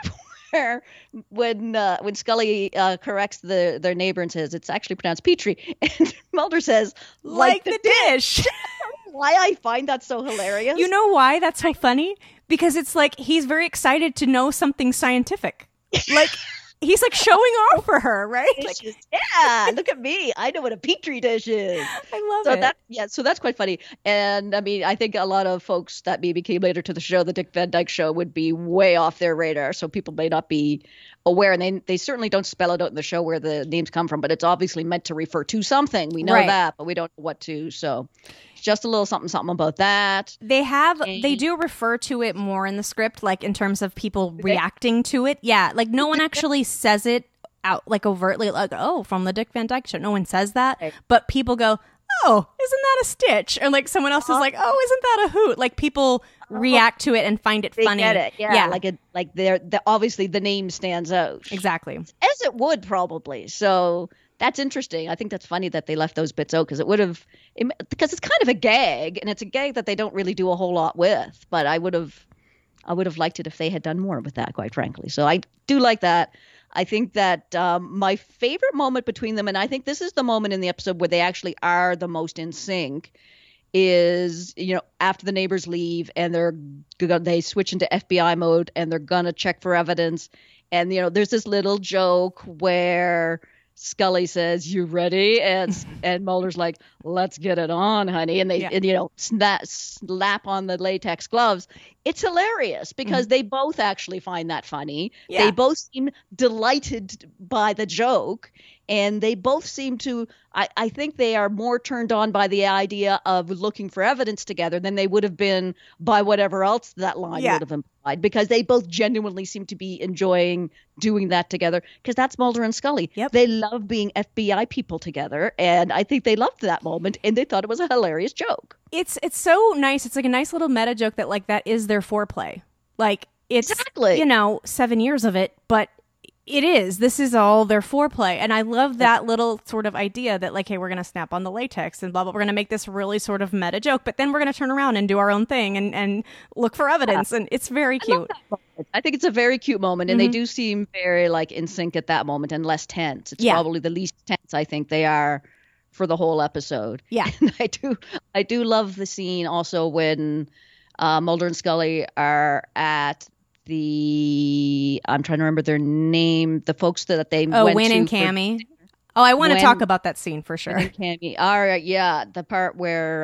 When Scully corrects their neighbor and says it's actually pronounced Petrie, and Mulder says like the dish. Why I find that so hilarious. You know why that's so funny? Because it's like he's very excited to know something scientific. Like he's like showing off for her, right? Like, yeah, look at me. I know what a Petri dish is. I love it. So that's quite funny. And I mean, I think a lot of folks that maybe came later to the show, the Dick Van Dyke Show, would be way off their radar. So people may not be aware. And they certainly don't spell it out in the show where the names come from, but it's obviously meant to refer to something. We know that, but we don't know what to. So just a little something about that. They do refer to it more in the script, like in terms of people reacting to it. Yeah, like no one actually says it out like overtly, like, oh, from the Dick Van Dyke Show. No one says that, but people go, oh, isn't that a stitch? Or like someone else is like, oh, isn't that a hoot? Like people react to it and find it funny. Get it. Yeah. Like they're obviously the name stands out. Exactly. As it would probably. So that's interesting. I think that's funny that they left those bits out because because it's kind of a gag, and it's a gag that they don't really do a whole lot with. But I would have liked it if they had done more with that, quite frankly. So I do like that. I think that my favorite moment between them, and I think this is the moment in the episode where they actually are the most in sync, is, after the neighbors leave and they switch into FBI mode and they're gonna check for evidence, and there's this little joke where Scully says, "You ready?" and Mulder's like, "Let's get it on, honey." And they slap on the latex gloves. It's hilarious because they both actually find that funny. Yeah. They both seem delighted by the joke, and they both seem to. I think they are more turned on by the idea of looking for evidence together than they would have been by whatever else that line would have implied, because they both genuinely seem to be enjoying doing that together, because that's Mulder and Scully. Yep. They love being FBI people together, and I think they loved that moment, and they thought it was a hilarious joke. It's so nice. It's like a nice little meta joke that like that is their foreplay. Like it's 7 years of it, but this is all their foreplay. And I love that little sort of idea that like, hey, we're going to snap on the latex and blah, blah. We're going to make this really sort of meta joke, but then we're going to turn around and do our own thing and look for evidence. And it's very cute. I think it's a very cute moment. And they do seem very like in sync at that moment and less tense. It's probably the least tense I think they are for the whole episode. Yeah. And I do love the scene also when Mulder and Scully are at I'm trying to remember their name, the folks that they went Wynn to. And Cammy. I want to talk about that scene for sure. Wynn and Cammy. All right, yeah. The part where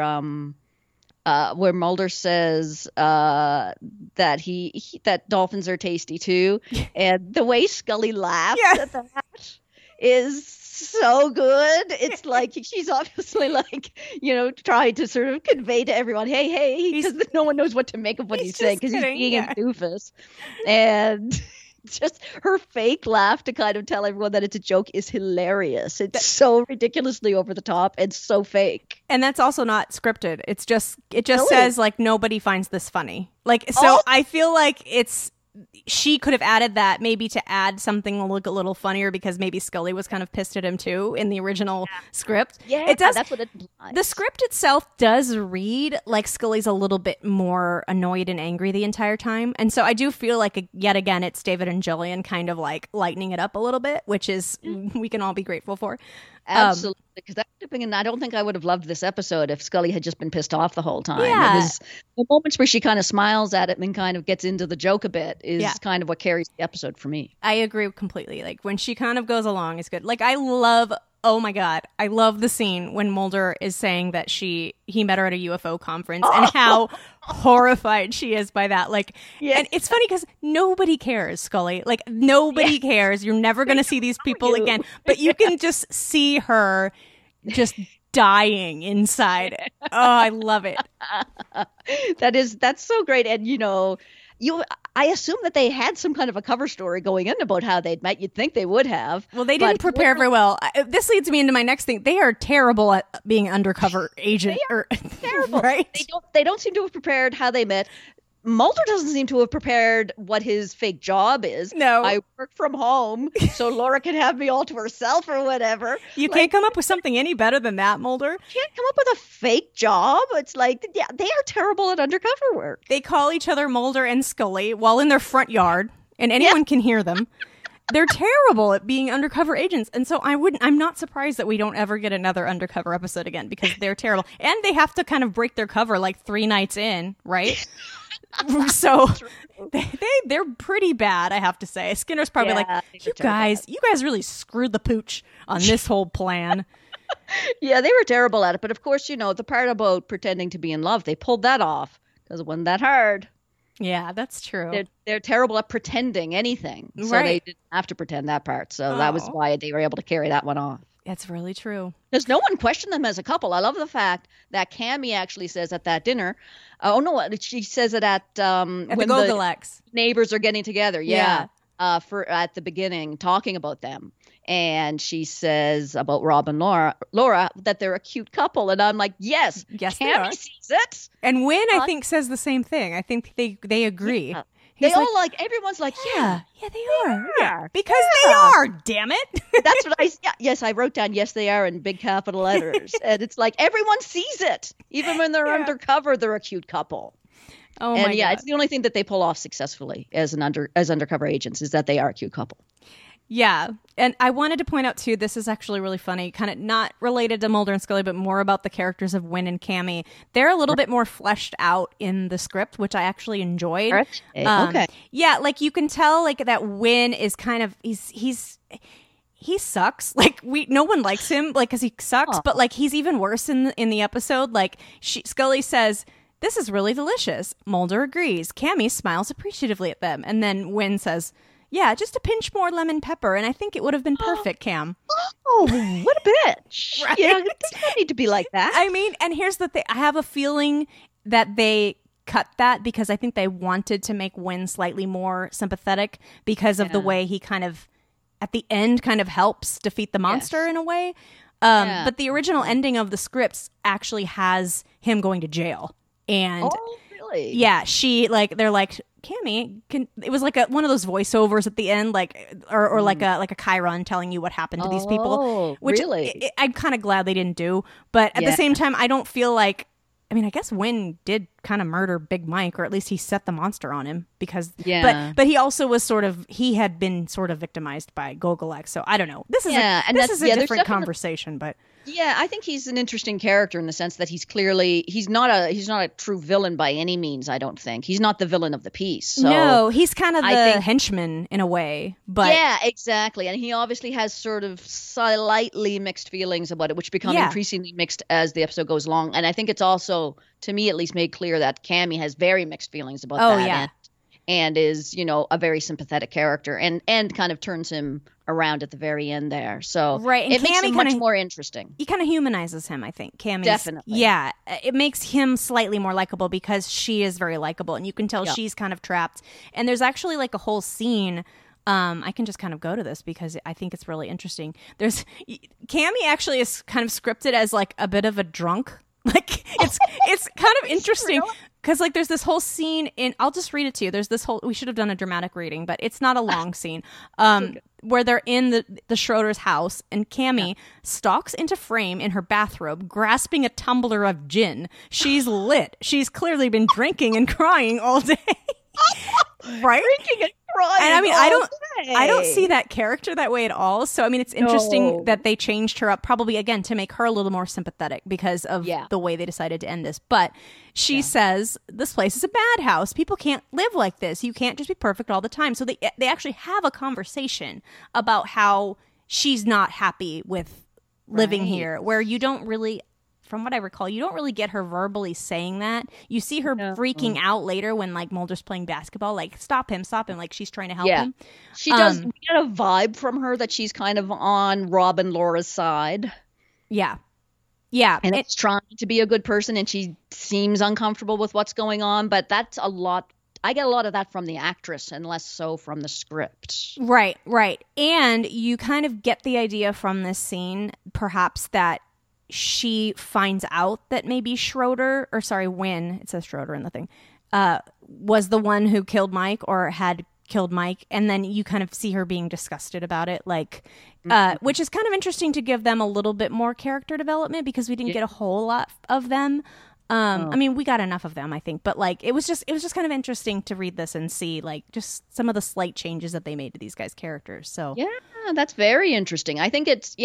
Mulder says that that dolphins are tasty too. And the way Scully laughs at that is so good. It's like she's obviously like, trying to sort of convey to everyone, hey, because no one knows what to make of what he's saying because he's being a doofus. And just her fake laugh to kind of tell everyone that it's a joke is hilarious. It's so ridiculously over the top and so fake. And that's also not scripted. It just says like nobody finds this funny. Like, so I feel like she could have added that maybe to add something to look a little funnier, because maybe Scully was kind of pissed at him too in the original script. Yeah, it does. that's what it implies. The script itself does read like Scully's a little bit more annoyed and angry the entire time. And so I do feel like, yet again, it's David and Gillian kind of like lightening it up a little bit, which is we can all be grateful for. Absolutely, because I don't think I would have loved this episode if Scully had just been pissed off the whole time. Yeah. It was the moments where she kind of smiles at it and kind of gets into the joke a bit is kind of what carries the episode for me. I agree completely. Like when she kind of goes along is good. Like oh my God, I love the scene when Mulder is saying that he met her at a UFO conference and how horrified she is by that. Like, and it's funny because nobody cares, Scully. Like nobody cares. You're never going to see these people again, but you can just see her just dying inside. Oh, I love it. That's so great. And I assume that they had some kind of a cover story going in about how they'd met. You'd think they would have. Well, they didn't prepare very well. This leads me into my next thing. They are terrible at being undercover agent. Terrible. Right? They don't seem to have prepared how they met. Mulder doesn't seem to have prepared what his fake job is. No. I work from home, so Laura can have me all to herself or whatever. You can't come up with something any better than that, Mulder. Can't come up with a fake job. It's like, yeah, they are terrible at undercover work. They call each other Mulder and Scully while in their front yard, and anyone can hear them. They're terrible at being undercover agents. And so I'm not surprised that we don't ever get another undercover episode again, because they're terrible. And they have to kind of break their cover like 3 nights in, right? So they're pretty bad, I have to say. Skinner's probably like, you guys really screwed the pooch on this whole plan. Yeah, they were terrible at it. But of course, the part about pretending to be in love, they pulled that off because it wasn't that hard. Yeah, that's true. They're terrible at pretending anything. So they didn't have to pretend that part. So that was why they were able to carry that one off. That's really true. Because no one questioned them as a couple. I love the fact that Cammy actually says at that dinner, she says it at when the Gogoleks. Neighbors are getting together. Yeah. For at the beginning, talking about them. And she says about Rob and Laura that they're a cute couple. And I'm like, yes, Cammy sees it. And Wynn, I think, says the same thing. I think they agree. Yeah. He's everyone's like, yeah, they are. Yeah. Because they are, damn it. That's what I wrote down, yes, they are in big capital letters. And it's like, everyone sees it. Even when they're undercover, they're a cute couple. Oh, my God. It's the only thing that they pull off successfully as undercover agents is that they are a cute couple. Yeah. And I wanted to point out, too, this is actually really funny, kind of not related to Mulder and Scully, but more about the characters of Wynn and Cammy. They're a little bit more fleshed out in the script, which I actually enjoyed. Okay. Yeah, like you can tell like that Wynn is kind of, he sucks. Like no one likes him, like, because he sucks, but like he's even worse in the episode. Like Scully says, "This is really delicious." Mulder agrees. Cammy smiles appreciatively at them. And then Wynn says, "Yeah, just a pinch more lemon pepper, and I think it would have been perfect, Cam." Oh, what a bitch. Right? Yeah, it doesn't need to be like that. I mean, and here's the thing. I have a feeling that they cut that because I think they wanted to make Wynn slightly more sympathetic because of the way he kind of, at the end, kind of helps defeat the monster in a way. But the original ending of the scripts actually has him going to jail. And really? Yeah, they're like, Cammy, it was like one of those voiceovers at the end, like or like a Chiron telling you what happened to these people. Which really? I'm kind of glad they didn't do, but at the same time, I don't feel like. I mean, I guess Wynn did kind of murder Big Mike, or at least he set the monster on him because. Yeah. But he also was he had been sort of victimized by Gogolek, so I don't know. This is a different conversation, but. Yeah, I think he's an interesting character in the sense that he's not a true villain by any means. I don't think he's not the villain of the piece. So no, he's kind of the henchman in a way. But yeah, exactly, and he obviously has sort of slightly mixed feelings about it, which become increasingly mixed as the episode goes along. And I think it's also, to me at least, made clear that Cammy has very mixed feelings about that. Yeah. And is, a very sympathetic character and kind of turns him around at the very end there. So right. It makes him much more interesting. He kind of humanizes him, I think. Cammy's, definitely. Yeah. It makes him slightly more likable because she is very likable and you can tell she's kind of trapped. And there's actually like a whole scene. I can just kind of go to this because I think it's really interesting. Cammy actually is kind of scripted as like a bit of a drunk. Like it's kind of interesting Because like there's this whole scene I'll just read it to you. There's this whole, we should have done a dramatic reading, but it's not a long scene. Where they're in the Schroeder's house, and Cammy stalks into frame in her bathrobe, grasping a tumbler of gin. She's lit. She's clearly been drinking and crying all day. Right? Drinking and crying. And I mean, all I don't day. see that character that way at all. So I mean, it's interesting that they changed her up, probably again to make her a little more sympathetic because of the way they decided to end this. But she says this place is a bad house. People can't live like this. You can't just be perfect all the time. So they actually have a conversation about how she's not happy with living here, where you don't really, from what I recall, you don't really get her verbally saying that. You see her freaking out later when like Mulder's playing basketball, like stop him, like she's trying to help him. She does get a vibe from her that she's kind of on Rob and Laura's side. Yeah. And it's trying to be a good person, and she seems uncomfortable with what's going on, but that's a lot. I get a lot of that from the actress and less so from the script. Right. And you kind of get the idea from this scene, perhaps, that she finds out that maybe Wynn, it says Schroeder in the thing, was the one who killed Mike or had killed Mike. And then you kind of see her being disgusted about it, like, which is kind of interesting to give them a little bit more character development because we didn't get a whole lot of them. I mean, we got enough of them, I think, but like it was just kind of interesting to read this and see like just some of the slight changes that they made to these guys' characters. So yeah, that's very interesting. I think it's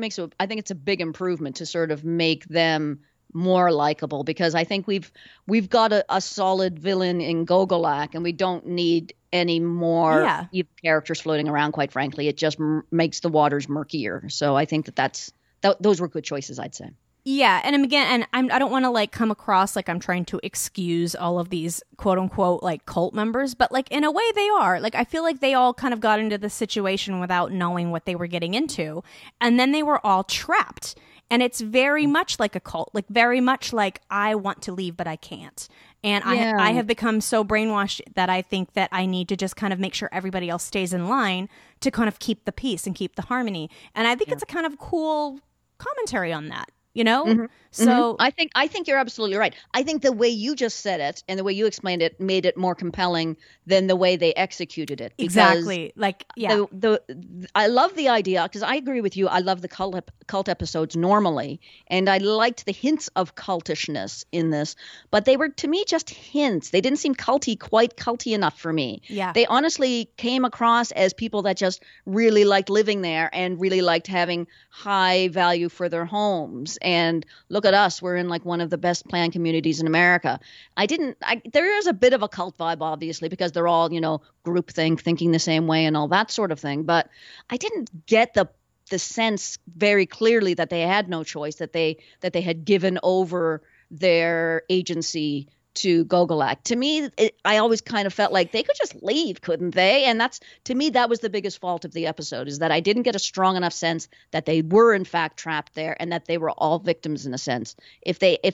a big improvement to sort of make them more likable, because I think we've got a solid villain in Gogolak, and we don't need any more evil characters floating around. Quite frankly, it just makes the waters murkier. So I think those were good choices, I'd say. Yeah, and again, I don't want to like come across like I'm trying to excuse all of these quote unquote like cult members, but like in a way they are. Like I feel like they all kind of got into the situation without knowing what they were getting into, and then they were all trapped. And it's very much like a cult, like very much like I want to leave but I can't. And I have become so brainwashed that I think that I need to just kind of make sure everybody else stays in line to kind of keep the peace and keep the harmony. And I think it's a kind of cool commentary on that. You know, so I think you're absolutely right. I think the way you just said it and the way you explained it made it more compelling than the way they executed it. Exactly. Like, yeah, I love the idea, because I agree with you. I love the cult episodes normally, and I liked the hints of cultishness in this, but they were to me just hints. They didn't seem quite culty enough for me. Yeah, they honestly came across as people that just really liked living there and really liked having high value for their homes. And look at us, we're in like one of the best planned communities in America. There is a bit of a cult vibe, obviously, because they're all, groupthink, thinking the same way and all that sort of thing. But I didn't get the sense very clearly that they had no choice, that they had given over their agency to Gogolak. To me, I always kind of felt like they could just leave, couldn't they? And to me, that was the biggest fault of the episode, is that I didn't get a strong enough sense that they were in fact trapped there and that they were all victims in a sense. I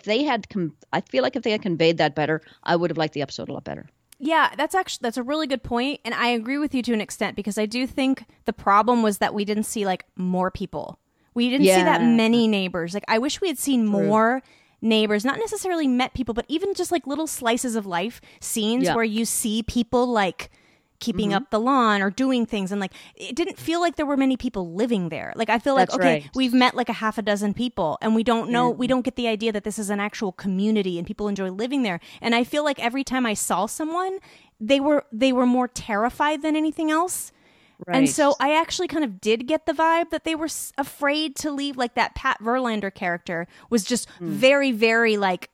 feel like if they had conveyed that better, I would have liked the episode a lot better. Yeah, that's a really good point, and I agree with you to an extent, because I do think the problem was that we didn't see like more people. We didn't see that many neighbors. Like I wish we had seen more neighbors, not necessarily met people, but even just like little slices of life scenes where you see people like keeping up the lawn or doing things, and like it didn't feel like there were many people living there. Like I feel like we've met like a half a dozen people, and we don't know, we don't get the idea that this is an actual community and people enjoy living there. And I feel like every time I saw someone, they were more terrified than anything else. Right. And so I actually kind of did get the vibe that they were afraid to leave. Like that Pat Verlander character was just very, very like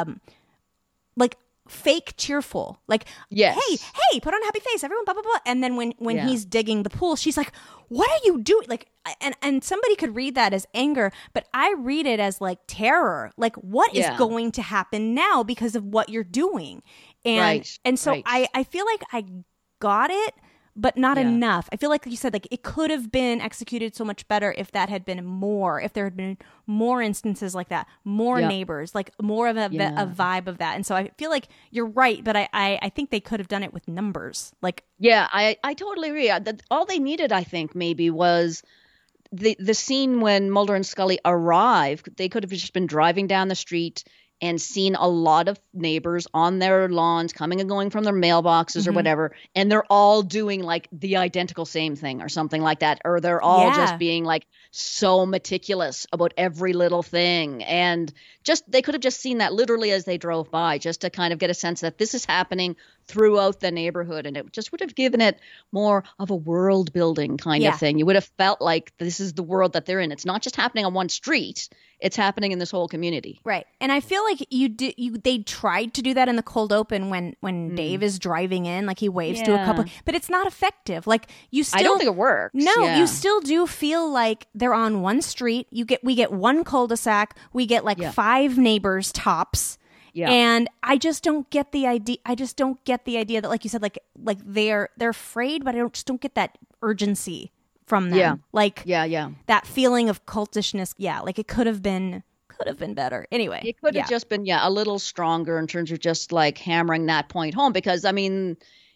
fake cheerful. Like, hey, put on a happy face, everyone, blah, blah, blah. And then when he's digging the pool, she's like, what are you doing? Like, and somebody could read that as anger, but I read it as like terror. Like, what is going to happen now because of what you're doing? And so I feel like I got it, but not enough. I feel like you said, like it could have been executed so much better if that had been more, if there had been more instances like that, more neighbors, like more of a vibe of that. And so I feel like you're right, but I think they could have done it with numbers. Like, I totally agree. All they needed, I think, maybe was the scene when Mulder and Scully arrive. They could have just been driving down the street and seen a lot of neighbors on their lawns coming and going from their mailboxes or whatever, and they're all doing like the identical same thing or something like that, or they're all just being like so meticulous about every little thing. And just they could have just seen that literally as they drove by, just to kind of get a sense that this is happening throughout the neighborhood, and it just would have given it more of a world building kind of thing. You would have felt like this is the world that they're in. It's not just happening on one street, it's happening in this whole community. Right. And I feel like they tried to do that in the cold open when Dave is driving in, like he waves to a couple, but it's not effective. Like you still, I don't think it works. No, you still do feel like they're on one street. We get one cul-de-sac. We get like 5 neighbors tops. Yeah. And I just don't get the idea. I just don't get the idea that, like you said, like they're afraid, but I just don't get that urgency from them. Yeah. Like yeah. that feeling of cultishness. Yeah. Like it could have been better. Anyway. It could have just been, a little stronger in terms of just like hammering that point home, because I mean,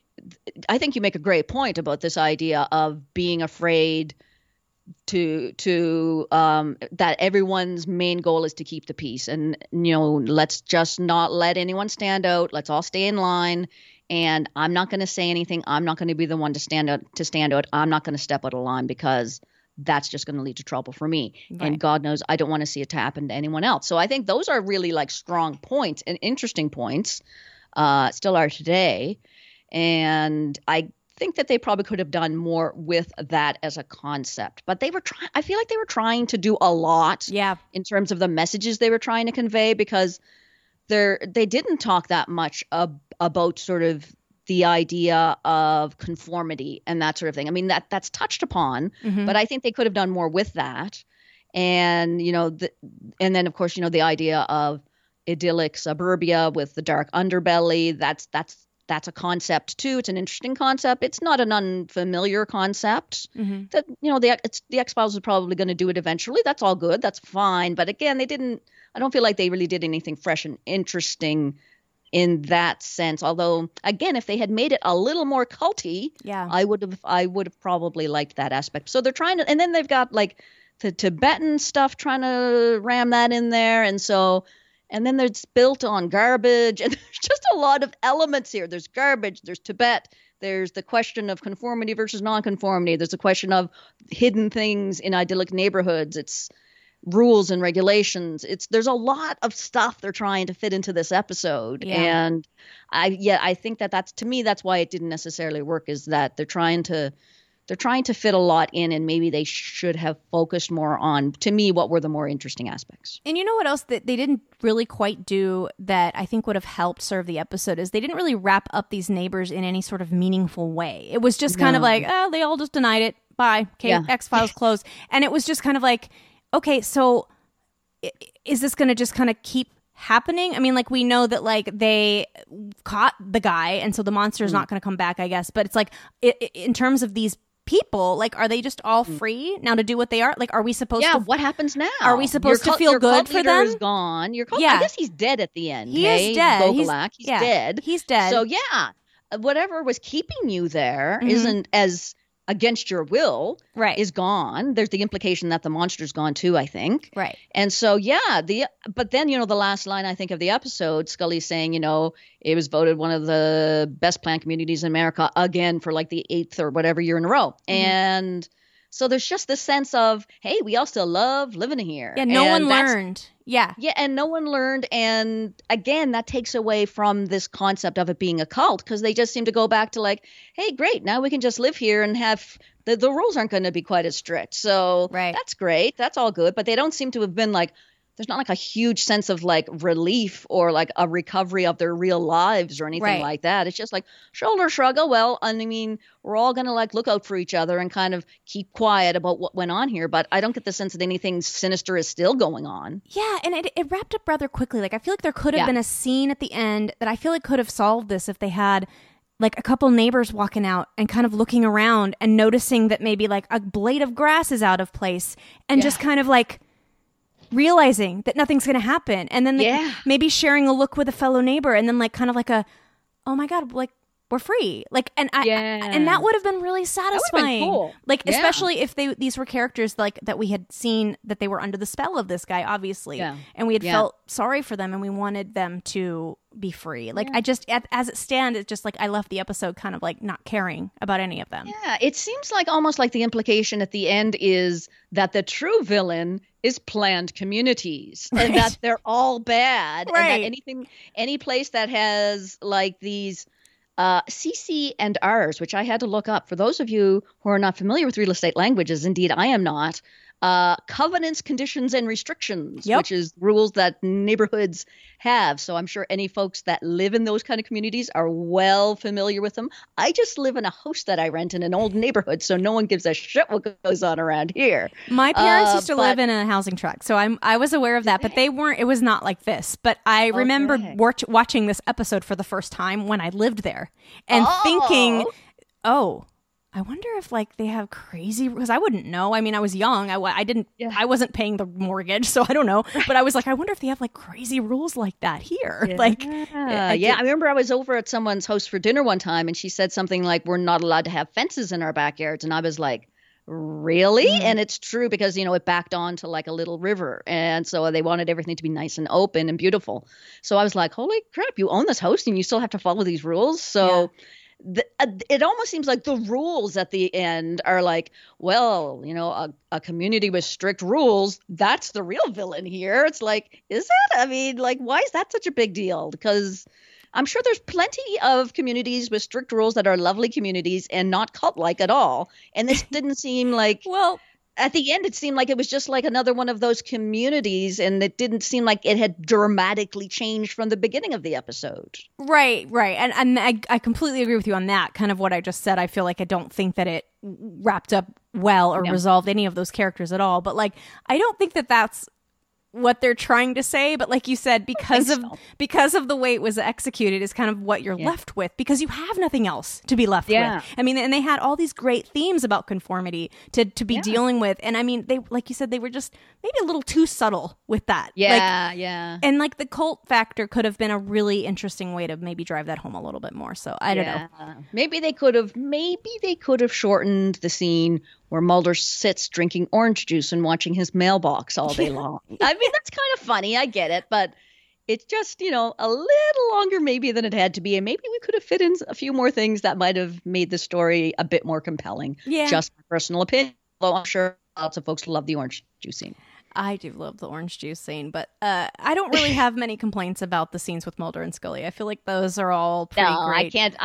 I think you make a great point about this idea of being afraid to that everyone's main goal is to keep the peace, and let's just not let anyone stand out. Let's all stay in line, and I'm not going to say anything. I'm not going to be the one to stand out. I'm not going to step out of line, because that's just going to lead to trouble for me. Right. And God knows I don't want to see it happen to anyone else. So I think those are really like strong points and interesting points, still are today. And I think that they probably could have done more with that as a concept, but I feel like they were trying to do a lot in terms of the messages they were trying to convey, because they didn't talk that much about sort of the idea of conformity and that sort of thing. I mean, that's touched upon, but I think they could have done more with that. And, and then of course, the idea of idyllic suburbia with the dark underbelly, that's a concept too. It's an interesting concept. It's not an unfamiliar concept. That the X-Files is probably going to do it eventually. That's all good. That's fine. But again, I don't feel like they really did anything fresh and interesting in that sense. Although again, if they had made it a little more culty, I would have probably liked that aspect. So they're trying to, and then they've got like the Tibetan stuff, trying to ram that in there, and then it's built on garbage, and there's just a lot of elements here. There's garbage, there's Tibet, there's the question of conformity versus nonconformity, there's a question of hidden things in idyllic neighborhoods, it's rules and regulations. There's a lot of stuff they're trying to fit into this episode. And I think that's, to me, that's why it didn't necessarily work, is that they're trying to fit a lot in, and maybe they should have focused more on, to me, what were the more interesting aspects. And you know what else that they didn't really quite do that I think would have helped serve the episode is they didn't really wrap up these neighbors in any sort of meaningful way. It was just kind of like, they all just denied it. Bye. Okay, X-Files closed. And it was just kind of like, okay, so is this going to just kind of keep happening? I mean, like, we know that like they caught the guy, and so the monster is not going to come back, I guess. But it's like, in terms of these people, like, are they just all free now to do what they are? Like, are we supposed to? What happens now? Are we supposed to feel good for them? Is gone. I guess he's dead at the end. He is dead. Gogolak, he's dead. He's dead. So whatever was keeping you there isn't as against your will, right, is gone. There's the implication that the monster's gone too, I think. Right. And so, but then, the last line, I think, of the episode, Scully's saying, it was voted one of the best planned communities in America again for like the 8th or whatever year in a row. And so there's just this sense of, hey, we all still love living here. Yeah, no one learned. Yeah, and no one learned. And again, that takes away from this concept of it being a cult, because they just seem to go back to like, hey, great, now we can just live here and have the rules aren't going to be quite as strict. So that's great. That's all good. But they don't seem to have been like, there's not like a huge sense of like relief or like a recovery of their real lives or anything like that. It's just like shoulder shrug. Oh, well, and I mean, we're all going to like look out for each other and kind of keep quiet about what went on here. But I don't get the sense that anything sinister is still going on. Yeah. And it wrapped up rather quickly. Like, I feel like there could have been a scene at the end that I feel like could have solved this if they had like a couple neighbors walking out and kind of looking around and noticing that maybe like a blade of grass is out of place, and just kind of like realizing that nothing's going to happen, and then maybe sharing a look with a fellow neighbor, and then like kind of like a, oh my God, like were free. Like, and Yeah. and that would have been really satisfying. cool. Like, Yeah. especially if these were characters like that we had seen that they were under the spell of this guy, obviously, Yeah. and we had Yeah. felt sorry for them, and we wanted them to be free. Like, I just, as it stands, it's just like I left the episode kind of like not caring about any of them. Yeah, it seems like almost like the implication at the end is that the true villain is planned communities and that they're all bad, and that any place that has like these CC and Rs, which I had to look up for those of you who are not familiar with real estate languages. Indeed, I am not. Covenants, conditions, and restrictions, which is rules that neighborhoods have. So I'm sure any folks that live in those kind of communities are well familiar with them. I just live in a house that I rent in an old neighborhood, so no one gives a shit what goes on around here. My parents used to live in a housing tract, so I was aware of that, but they weren't. It was not like this. But I remember watching this episode for the first time when I lived there and thinking, oh, I wonder if like they have crazy, because I wouldn't know. I mean, I was young. I wasn't paying the mortgage, so I don't know. But I was like, I wonder if they have like crazy rules like that here. Yeah. Like, I remember I was over at someone's house for dinner one time, and she said something like, "We're not allowed to have fences in our backyards," and I was like, really? And it's true because, you know, it backed onto like a little river. And so they wanted everything to be nice and open and beautiful. So I was like, holy crap, you own this house and you still have to follow these rules. So it almost seems like the rules at the end are like, well, you know, a community with strict rules, that's the real villain here. It's like, is it? I mean, like, why is that such a big deal? Because I'm sure there's plenty of communities with strict rules that are lovely communities and not cult-like at all. And this didn't seem like, well, at the end, it seemed like it was just like another one of those communities, and it didn't seem like it had dramatically changed from the beginning of the episode. Right. And I completely agree with you on that. Kind of what I just said. I feel like I don't think that it wrapped up well or resolved any of those characters at all. But like, I don't think that that's what they're trying to say, but like you said, because of the way it was executed is kind of what you're left with, because you have nothing else to be left with. I mean, and they had all these great themes about conformity to be dealing with, and I mean, they, like you said, they were just maybe a little too subtle with that. And like the cult factor could have been a really interesting way to maybe drive that home a little bit more. So I don't know. Maybe they could have shortened the scene where Mulder sits drinking orange juice and watching his mailbox all day long. I mean, that's kind of funny. I get it. But it's just, you know, a little longer maybe than it had to be. And maybe we could have fit in a few more things that might have made the story a bit more compelling. Yeah. Just my personal opinion. Although I'm sure lots of folks love the orange juice scene. I do love the orange juice scene, but I don't really have many complaints about the scenes with Mulder and Scully. I feel like those are all pretty great. I can't.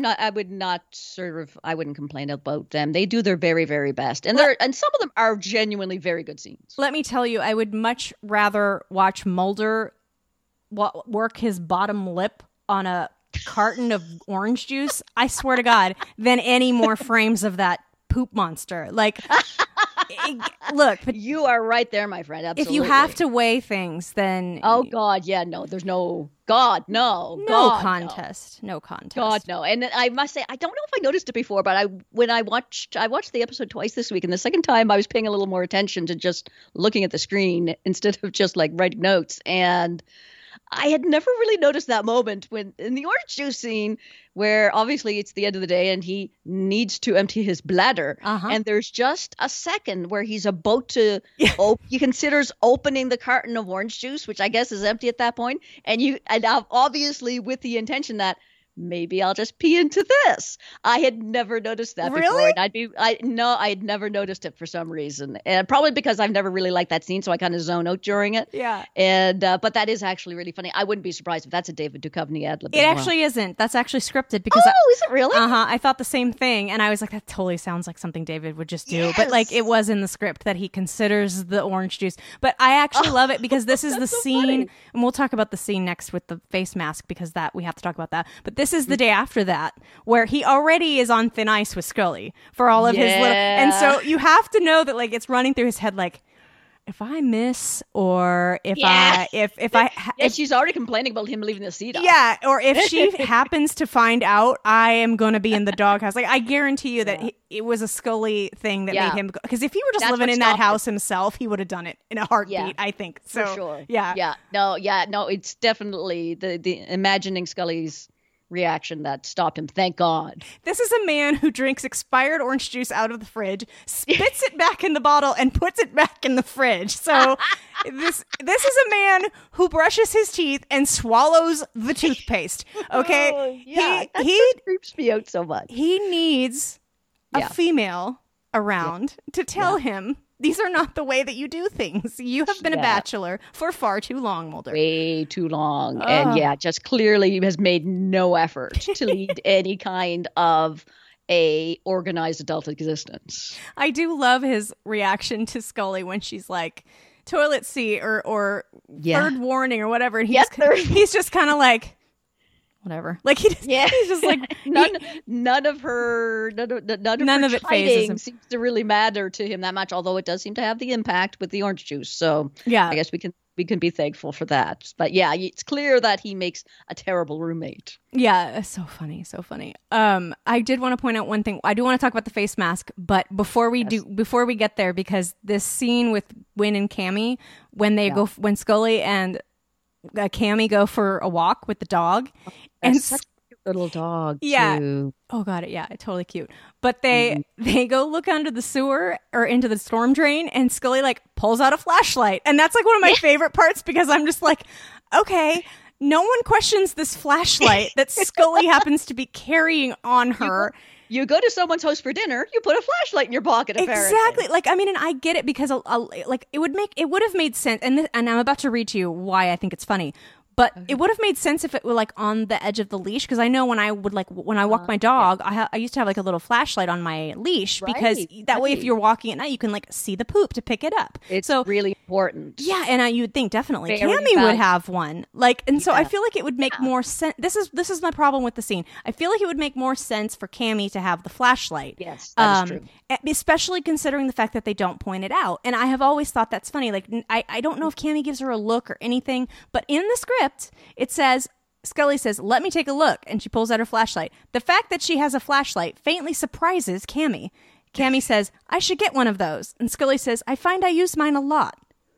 I wouldn't complain about them. They do their very, very best, and and some of them are genuinely very good scenes. Let me tell you, I would much rather watch Mulder work his bottom lip on a carton of orange juice, I swear to God, than any more frames of that poop monster. Like, look, but you are right there, my friend. Absolutely. If you have to weigh things, then God, no, there's no no contest. God, no. And I must say, I don't know if I noticed it before, but I watched the episode twice this week, and the second time I was paying a little more attention to just looking at the screen instead of just like writing notes. And I had never really noticed that moment when in the orange juice scene where obviously it's the end of the day and he needs to empty his bladder. And there's just a second where he's about to, he considers opening the carton of orange juice, which I guess is empty at that point. And obviously with the intention that maybe I'll just pee into this. I had never noticed that before. And I had never noticed it for some reason. And probably because I've never really liked that scene, so I kind of zone out during it. Yeah. And but that is actually really funny. I wouldn't be surprised if that's a David Duchovny ad lib. It actually isn't. That's actually scripted because is it really? I thought the same thing, and I was like, that totally sounds like something David would just do. Yes. But like, it was in the script that he considers the orange juice. But I actually love it because this is the scene, funny. And we'll talk about the scene next with the face mask because that we have to talk about that. But this is the day after that where he already is on thin ice with Scully for all of his little, and so you have to know that like it's running through his head like, if I miss, or if she's already complaining about him leaving the seat off. Yeah, or if she happens to find out, I am going to be in the doghouse. Like, I guarantee you that it was a Scully thing that made him go. Because if he were just living in that house himself, he would have done it in a heartbeat, I think. So, for sure. Yeah. No, it's definitely the imagining Scully's reaction that stopped him. Thank God. This is a man who drinks expired orange juice out of the fridge, spits it back in the bottle, and puts it back in the fridge. So this is a man who brushes his teeth and swallows the toothpaste. Okay, That just creeps me out so much. He needs a female around to tell him these are not the way that you do things. You have been a bachelor for far too long, Mulder. Way too long. And just clearly has made no effort to lead any kind of a organized adult existence. I do love his reaction to Scully when she's like, toilet seat or third warning or whatever. And he's just kind of like, whatever. Like he's just like none of it phases him. Seems to really matter to him that much, although it does seem to have the impact with the orange juice. So I guess we can be thankful for that. But yeah, it's clear that he makes a terrible roommate. Yeah, it's so funny, so funny. I did want to point out one thing. I do want to talk about the face mask, but before we get there, because this scene with Wynn and Cammy when Scully and Cammy go for a walk with the dog. That's such a cute little dog, too. Oh, got it. Yeah, totally cute. But they go look under the sewer or into the storm drain, and Scully like pulls out a flashlight. And that's like one of my favorite parts, because I'm just like, okay, no one questions this flashlight that Scully happens to be carrying on her. You go to someone's house for dinner, you put a flashlight in your pocket, apparently. Exactly. Like, I mean, and I get it, because like it would have made sense. And I'm about to read to you why I think it's funny. But it would have made sense if it were like on the edge of the leash, because I know when I walk my dog, I used to have like a little flashlight on my leash, because that way if you're walking at night, you can like see the poop to pick it up. It's really important. Yeah, and you would think definitely Cammy would have one. Like, and so I feel like it would make more sense. This is my problem with the scene. I feel like it would make more sense for Cammy to have the flashlight. Yes, that is true. Especially considering the fact that they don't point it out. And I have always thought that's funny. Like, I don't know if Cammy gives her a look or anything, but in the script, it says, Scully says, "Let me take a look," and she pulls out her flashlight. The fact that she has a flashlight faintly surprises Cammy. Cammy says, "I should get one of those," and Scully says, "I find I use mine a lot."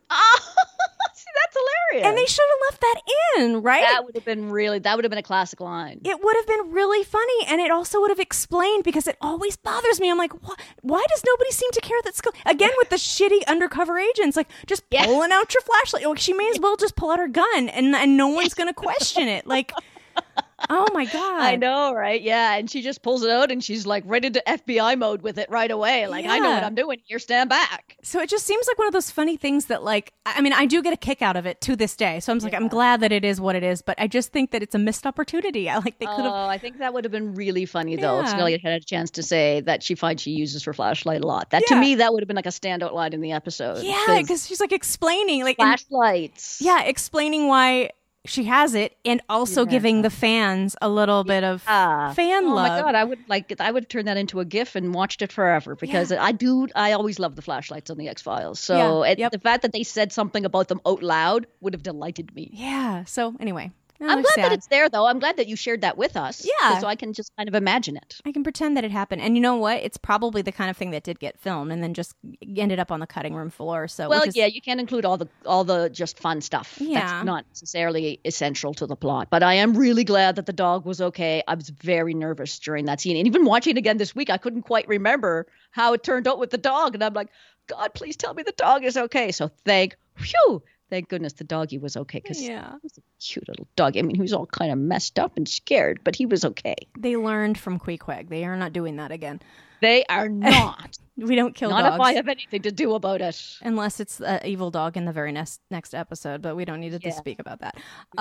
See, that's hilarious. And they should have left that in, right? That would have been a classic line. It would have been really funny, and it also would have explained, because it always bothers me. I'm like, why does nobody seem to care that Scully, again with the shitty undercover agents, like just pulling out your flashlight. Like, she may as well just pull out her gun, and no one's going to question it. Like, oh my God. I know, right? Yeah. And she just pulls it out, and she's like right into FBI mode with it right away. Like, I know what I'm doing here. Stand back. So it just seems like one of those funny things that, like, I mean, I do get a kick out of it to this day. So I'm like, I'm glad that it is what it is, but I just think that it's a missed opportunity. They could have. Oh, I think that would have been really funny, though. If Scully had a chance to say that she finds she uses her flashlight a lot. That to me, that would have been like a standout line in the episode. Yeah, because she's like explaining, like, flashlights. Explaining why she has it, and also giving the fans a little bit of fan love. Oh my God, I would turn that into a GIF and watched it forever, because I always love the flashlights on the X-Files. So the fact that they said something about them out loud would have delighted me. Yeah. So anyway. I'm glad that it's there, though. I'm glad that you shared that with us. Yeah. So I can just kind of imagine it. I can pretend that it happened. And you know what? It's probably the kind of thing that did get filmed and then just ended up on the cutting room floor. So you can't include all the just fun stuff. Yeah. That's not necessarily essential to the plot. But I am really glad that the dog was okay. I was very nervous during that scene. And even watching it again this week, I couldn't quite remember how it turned out with the dog. And I'm like, God, please tell me the dog is okay. So thank goodness the doggy was okay, because he was a cute little dog. I mean, he was all kind of messed up and scared, but he was okay. They learned from Queequeg. They are not doing that again. They are not. We don't kill dogs. Not if I have anything to do about it. Unless it's an evil dog in the very next episode, but we don't need to speak about that.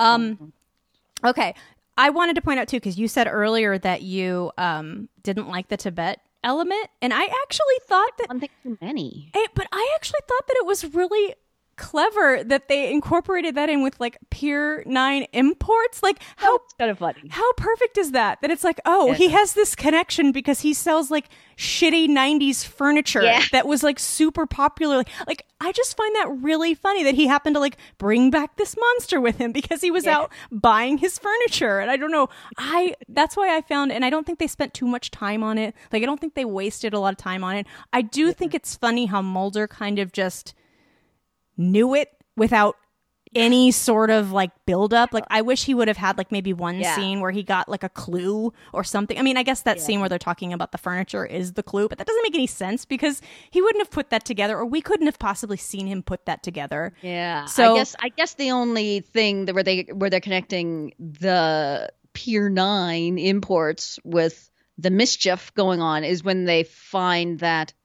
Okay. I wanted to point out, too, because you said earlier that you didn't like the Tibet element, and I actually thought that... One thing too many. But I actually thought that it was really clever that they incorporated that in with like Pier 9 imports. Like, how it's kind of funny. How perfect is that it's like, he has this connection because he sells like shitty 90s furniture that was like super popular. Like, I just find that really funny that he happened to like bring back this monster with him because he was out buying his furniture. And I don't know, that's why I found, and I don't think they spent too much time on it. Like, I don't think they wasted a lot of time on it. I do think it's funny how Mulder kind of just knew it without any sort of like build up. Like I wish he would have had like maybe one Yeah. scene where he got like a clue or something. I mean, I guess that scene where they're talking about the furniture is the clue, but that doesn't make any sense because he wouldn't have put that together, or we couldn't have possibly seen him put that together. Yeah. So I guess the only thing that where they're connecting the Pier 9 imports with the mischief going on is when they find that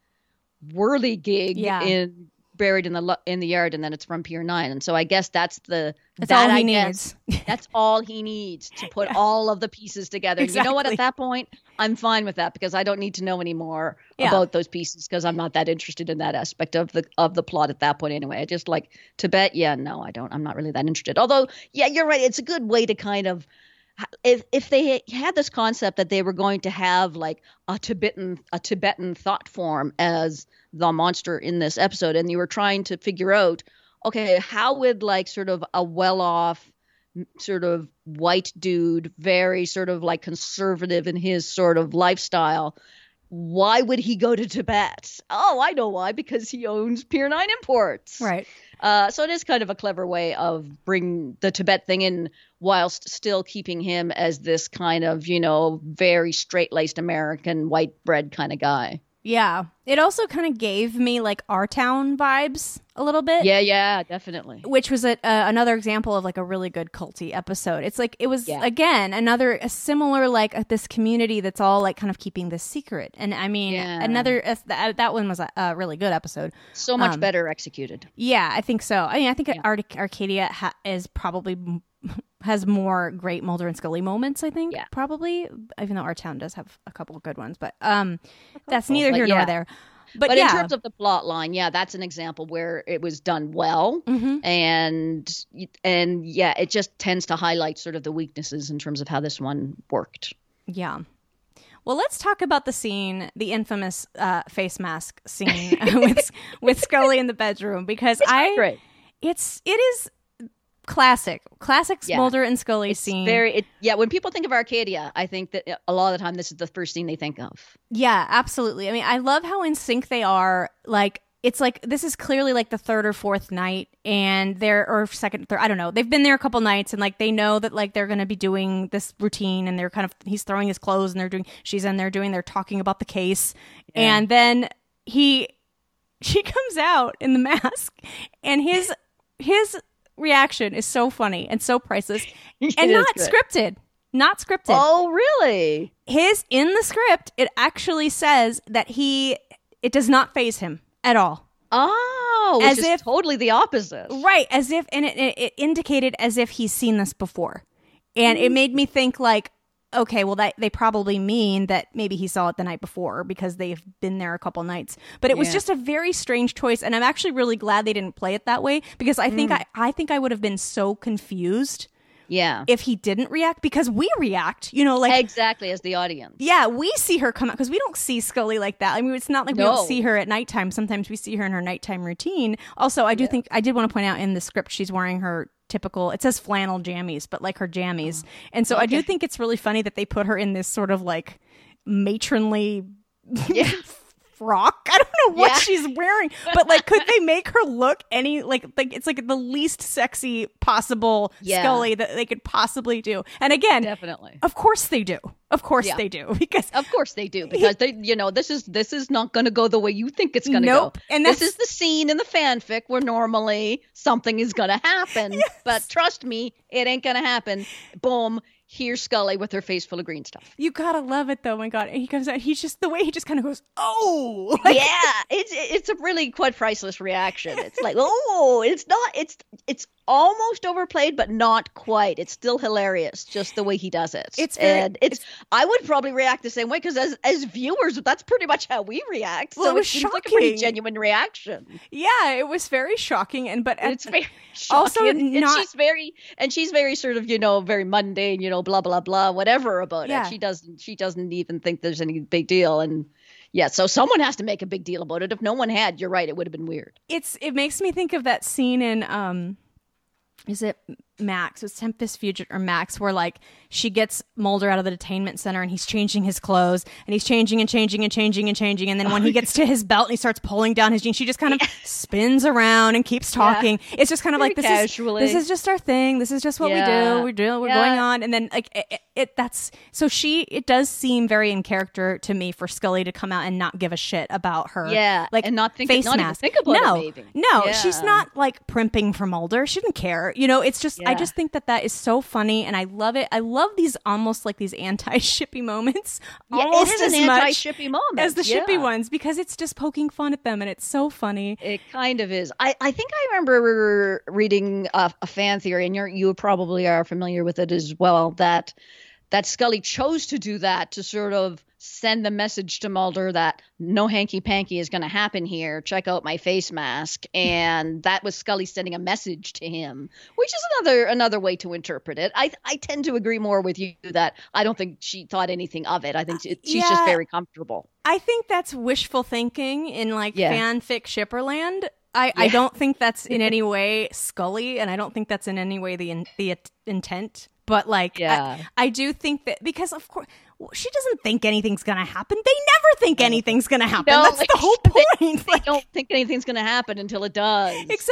whirligig buried in the yard, and then it's from Pier 9, and so I guess that's all he needs. That's all he needs to put all of the pieces together. Exactly. You know what? At that point, I'm fine with that because I don't need to know anymore about those pieces because I'm not that interested in that aspect of the plot at that point anyway. I just like Tibet. Yeah, no, I don't. I'm not really that interested. Although, yeah, you're right. It's a good way to kind of. If they had this concept that they were going to have like a Tibetan thought form as the monster in this episode, and you were trying to figure out, okay, how would like sort of a well-off sort of white dude, very sort of like conservative in his sort of lifestyle, why would he go to Tibet? Oh, I know why, because he owns Pier 9 Imports. Right. So it is kind of a clever way of bringing the Tibet thing in whilst still keeping him as this kind of, very straight-laced American white bread kind of guy. Yeah. It also kind of gave me like Our Town vibes a little bit. Yeah, definitely. Which was another example of like a really good culty episode. It's like, it was again, a similar like this community that's all like kind of keeping this secret. And I mean, that one was a really good episode. So much better executed. Yeah, I think so. I mean, I think Arcadia is probably has more great Mulder and Scully moments, I think, probably, even though Our Town does have a couple of good ones, but that's neither here nor there. But in terms of the plot line, that's an example where it was done well, and it just tends to highlight sort of the weaknesses in terms of how this one worked. Yeah. Well, let's talk about the scene, the infamous face mask scene with Scully in the bedroom, because it is classic Mulder and Scully scene. When people think of Arcadia, I think that a lot of the time this is the first scene they think of. Yeah, absolutely. I mean, I love how in sync they are. Like, it's like this is clearly like the third or fourth night, and or second, third, I don't know. They've been there a couple nights, and like they know that like they're going to be doing this routine, and he's throwing his clothes, and they're talking about the case, and then she comes out in the mask, and his reaction is so funny and so priceless and not scripted. Oh, really? In the script, it actually says that it does not faze him at all. Oh, which is totally the opposite. Right. As if, and it indicated as if he's seen this before. And it made me think like, okay, well, they probably mean that maybe he saw it the night before because they've been there a couple nights. But it was just a very strange choice, and I'm actually really glad they didn't play it that way because I think I would have been so confused. Yeah. If he didn't react, because we react, like exactly as the audience. Yeah, we see her come out because we don't see Scully like that. I mean, it's not like we don't see her at nighttime. Sometimes we see her in her nighttime routine. Also, I did want to point out in the script she's wearing her typical, it says flannel jammies, but like her jammies. And so I do think it's really funny that they put her in this sort of like matronly frock. I don't know what she's wearing, but like, could they make her look any like it's like the least sexy possible Scully that they could possibly do? And again, definitely, of course they do. Of course they do, because this is not going to go the way you think it's going to go. And this is the scene in the fanfic where normally something is going to happen, but trust me, it ain't going to happen. Boom. Here's Scully with her face full of green stuff. You gotta love it though. My God, and he comes out. He's just the way he just kind of goes, oh, it's a really quite priceless reaction. It's like, oh, it's almost overplayed, but not quite. It's still hilarious, just the way he does it. I would probably react the same way because as viewers, that's pretty much how we react. Well, so it seems like a pretty genuine reaction. Yeah, it was very shocking, it's very shocking. Also, she's very sort of very mundane, blah blah blah, whatever about it. She doesn't even think there's any big deal, and so someone has to make a big deal about it. If no one had, you're right, it would have been weird. It makes me think of that scene in is it Max. It was Tempest Fugit or Max, where like she gets Mulder out of the detainment center and he's changing his clothes and he's changing and changing and changing and changing. And then when he gets to his belt and he starts pulling down his jeans, she just kind of spins around and keeps talking. Yeah. It's just kind of like, this is just our thing. This is just what we do. We're going on. And then like it does seem very in character to me for Scully to come out and not give a shit about her. Yeah. Like and not face not mask. Even think about it, maybe. No, yeah. She's not like primping for Mulder. She didn't care. You know, it's just, I just think that is so funny and I love it. I love these almost like these anti-shippy moments. Yeah, almost it is as an much anti-shippy moment. as the shippy ones, because it's just poking fun at them and it's so funny. It kind of is. I think I remember reading a fan theory, and you probably are familiar with it as well, that Scully chose to do that to sort of send the message to Mulder that no hanky-panky is going to happen here. Check out my face mask. And that was Scully sending a message to him, which is another way to interpret it. I tend to agree more with you that I don't think she thought anything of it. I think she's just very comfortable. I think that's wishful thinking in like fanfic shipperland. I don't think that's in any way Scully, and I don't think that's in any way the intent. But like, I do think that, because of course she doesn't think anything's gonna happen. They never think anything's gonna happen. No, that's the whole point. They don't think anything's gonna happen until it does.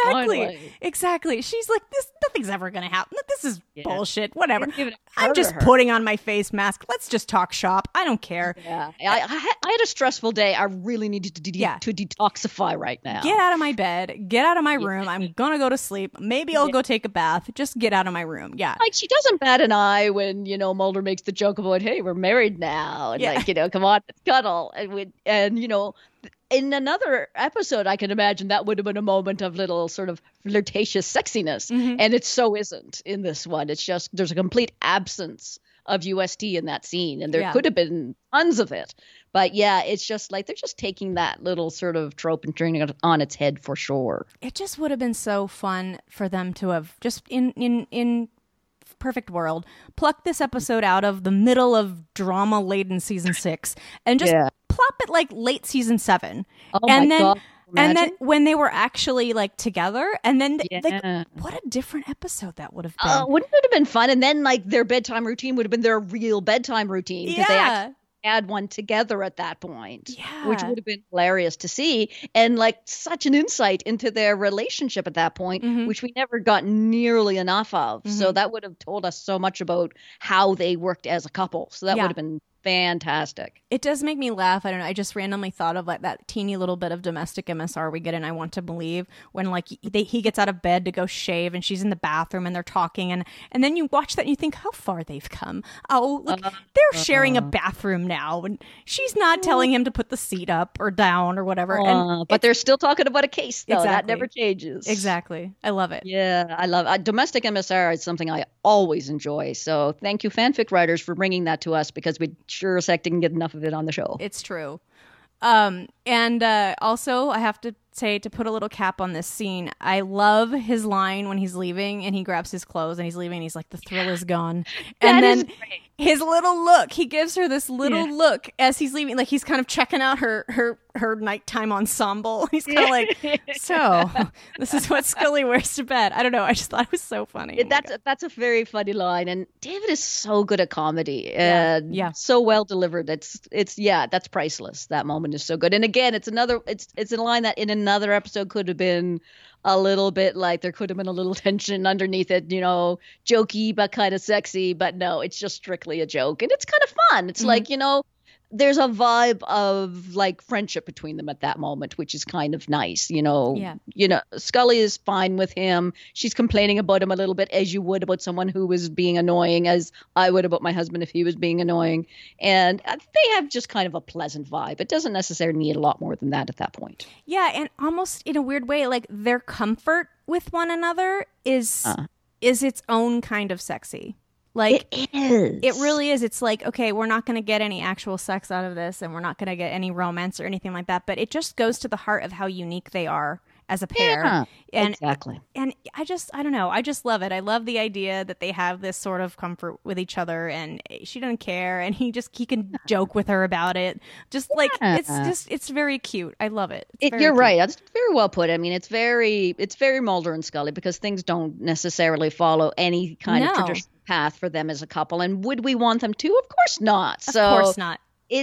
Exactly. She's like, nothing's ever gonna happen. This is bullshit. Whatever. I'm just putting on my face mask. Let's just talk shop. I don't care. Yeah. I had a stressful day. I really needed to detoxify right now. Get out of my bed. Get out of my room. I'm gonna go to sleep. Maybe I'll go take a bath. Just get out of my room. Yeah. Like, she doesn't bat an eye when, Mulder makes the joke about, hey, we're married now, and like, come on, let's cuddle, and in another episode I can imagine that would have been a moment of little sort of flirtatious sexiness, and it so isn't in this one. It's just there's a complete absence of UST in that scene, and there could have been tons of it, but it's just like they're just taking that little sort of trope and turning it on its head for sure. It just would have been so fun for them to have just in perfect world pluck this episode out of the middle of drama laden season 6 and just plop it like late season 7. And then when they were actually like together, and then like, what a different episode that would have been. Wouldn't it have been fun? And then like their bedtime routine would have been their real bedtime routine, because they actually had one together at that point, which would have been hilarious to see, and like such an insight into their relationship at that point, which we never got nearly enough of. So that would have told us so much about how they worked as a couple. So that would have been fantastic. It does make me laugh. I don't know. I just randomly thought of like that teeny little bit of domestic MSR we get in I Want to Believe, when like he gets out of bed to go shave and she's in the bathroom and they're talking, and then you watch that and you think how far they've come. Oh, look, they're sharing a bathroom now, and she's not telling him to put the seat up or down or whatever. But they're still talking about a case though. Exactly. That never changes. Exactly. I love it. Yeah, I love it. Domestic MSR is something I always enjoy. So thank you, fanfic writers, for bringing that to us, because we sure as heck didn't get enough of it on the show. It's true. And also, I have to say, to put a little cap on this scene, I love his line when he's leaving and he grabs his clothes and he's leaving and he's like, the thrill is gone. And then his little look, he gives her this little look as he's leaving, like he's kind of checking out her nighttime ensemble. He's kind of like, so this is what Scully wears to bed. I don't know. I just thought it was so funny. That's a very funny line. And David is so good at comedy and so well delivered. That's priceless. That moment is so good. And again, it's a line that in another episode could have been a little bit like there could have been a little tension underneath it, jokey but kind of sexy. But no, it's just strictly a joke, and it's kind of fun. It's like, there's a vibe of like friendship between them at that moment, which is kind of nice. Scully is fine with him. She's complaining about him a little bit, as you would about someone who was being annoying, as I would about my husband if he was being annoying. And they have just kind of a pleasant vibe. It doesn't necessarily need a lot more than that at that point. Yeah, and almost in a weird way, like their comfort with one another is its own kind of sexy. Like, it is. It really is. It's like, okay, we're not going to get any actual sex out of this, and we're not going to get any romance or anything like that, but it just goes to the heart of how unique they are as a pair. Yeah, And exactly. and I don't know. I just love it. I love the idea that they have this sort of comfort with each other, and she doesn't care, and he can joke with her about it. Just like it's very cute. I love it. It's You're cute. right. That's very well put. I mean, it's very Mulder and Scully, because things don't necessarily follow any kind of traditional path for them as a couple. And would we want them to? Of course not. Of course not.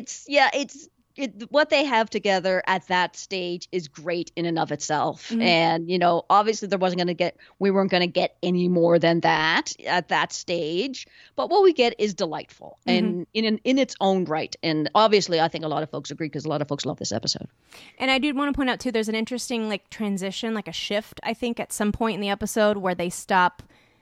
What they have together at that stage is great in and of itself. Mm-hmm. And, obviously we weren't going to get any more than that at that stage, but what we get is delightful and in its own right. And obviously I think a lot of folks agree, because a lot of folks love this episode. And I do want to point out too, there's an interesting like transition, like a shift, I think, at some point in the episode where they stop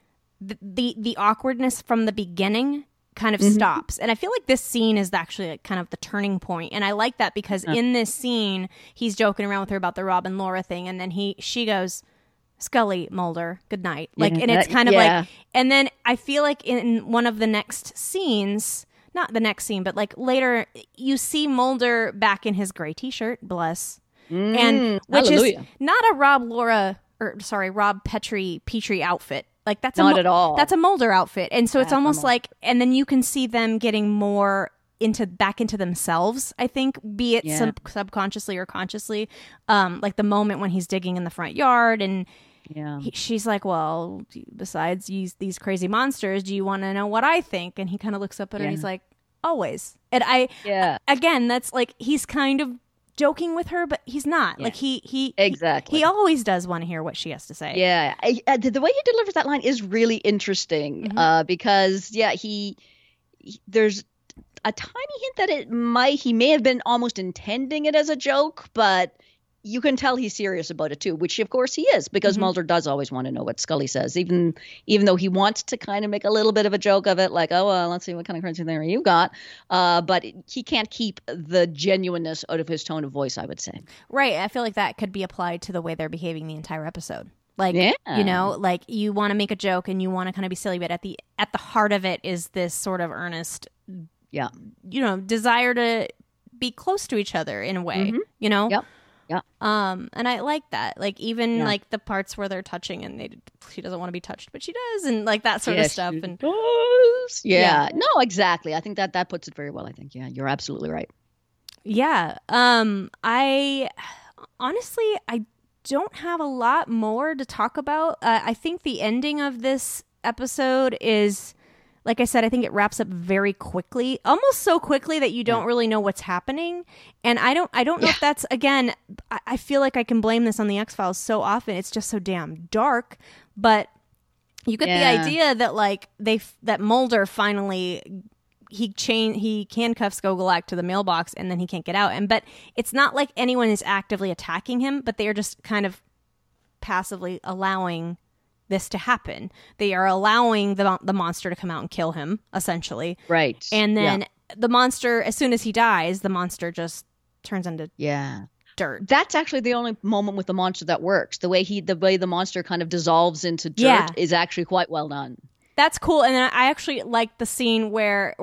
the awkwardness from the beginning kind of stops. And I feel like this scene is actually like kind of the turning point. And I like that because in this scene, he's joking around with her about the Rob and Laura thing. And then she goes, Scully, Mulder, good night. Like, and it's kind of like, and then I feel like in one of the next scenes, not the next scene, but like later, you see Mulder back in his gray t-shirt, bless. And which hallelujah. is not a Rob Petrie outfit. Like that's not at all. That's a Mulder outfit, and so it's almost like, and then you can see them getting more back into themselves. I think, be it subconsciously or consciously, like the moment when he's digging in the front yard, and she's like, "Well, besides these crazy monsters, do you want to know what I think?" And he kind of looks up at her, and he's like, "Always." And again, that's like he's kind of joking with her, but he's not. Like he always does want to hear what she has to say. The way he delivers that line is really interesting, because there's a tiny hint that he may have been almost intending it as a joke, but you can tell he's serious about it too, which of course he is, because Mulder does always want to know what Scully says, even though he wants to kind of make a little bit of a joke of it, like, oh, well, let's see what kind of crazy thing you got. But he can't keep the genuineness out of his tone of voice, I would say. Right. I feel like that could be applied to the way they're behaving the entire episode. Like, like you want to make a joke and you want to kind of be silly, but at the heart of it is this sort of earnest, desire to be close to each other in a way, Yep. Yeah. And I like that. Like even like the parts where they're touching and she doesn't want to be touched, but she does, and like that sort of stuff. And does. No, exactly. I think that puts it very well. I think you're absolutely right. Yeah. I honestly don't have a lot more to talk about. I think the ending of this episode is, like I said, I think it wraps up very quickly, almost so quickly that you don't really know what's happening. And I don't know if that's, again, I feel like I can blame this on the X-Files so often. It's just so damn dark. But you get the idea that like that Mulder finally he handcuffs Gogolak to the mailbox and then he can't get out. But it's not like anyone is actively attacking him, but they are just kind of passively allowing this to happen. They are allowing the monster to come out and kill him, essentially. Right. And then the monster, as soon as he dies, the monster just turns into dirt. That's actually the only moment with the monster that works. The way the monster kind of dissolves into dirt is actually quite well done. That's cool. And then I actually like the scene where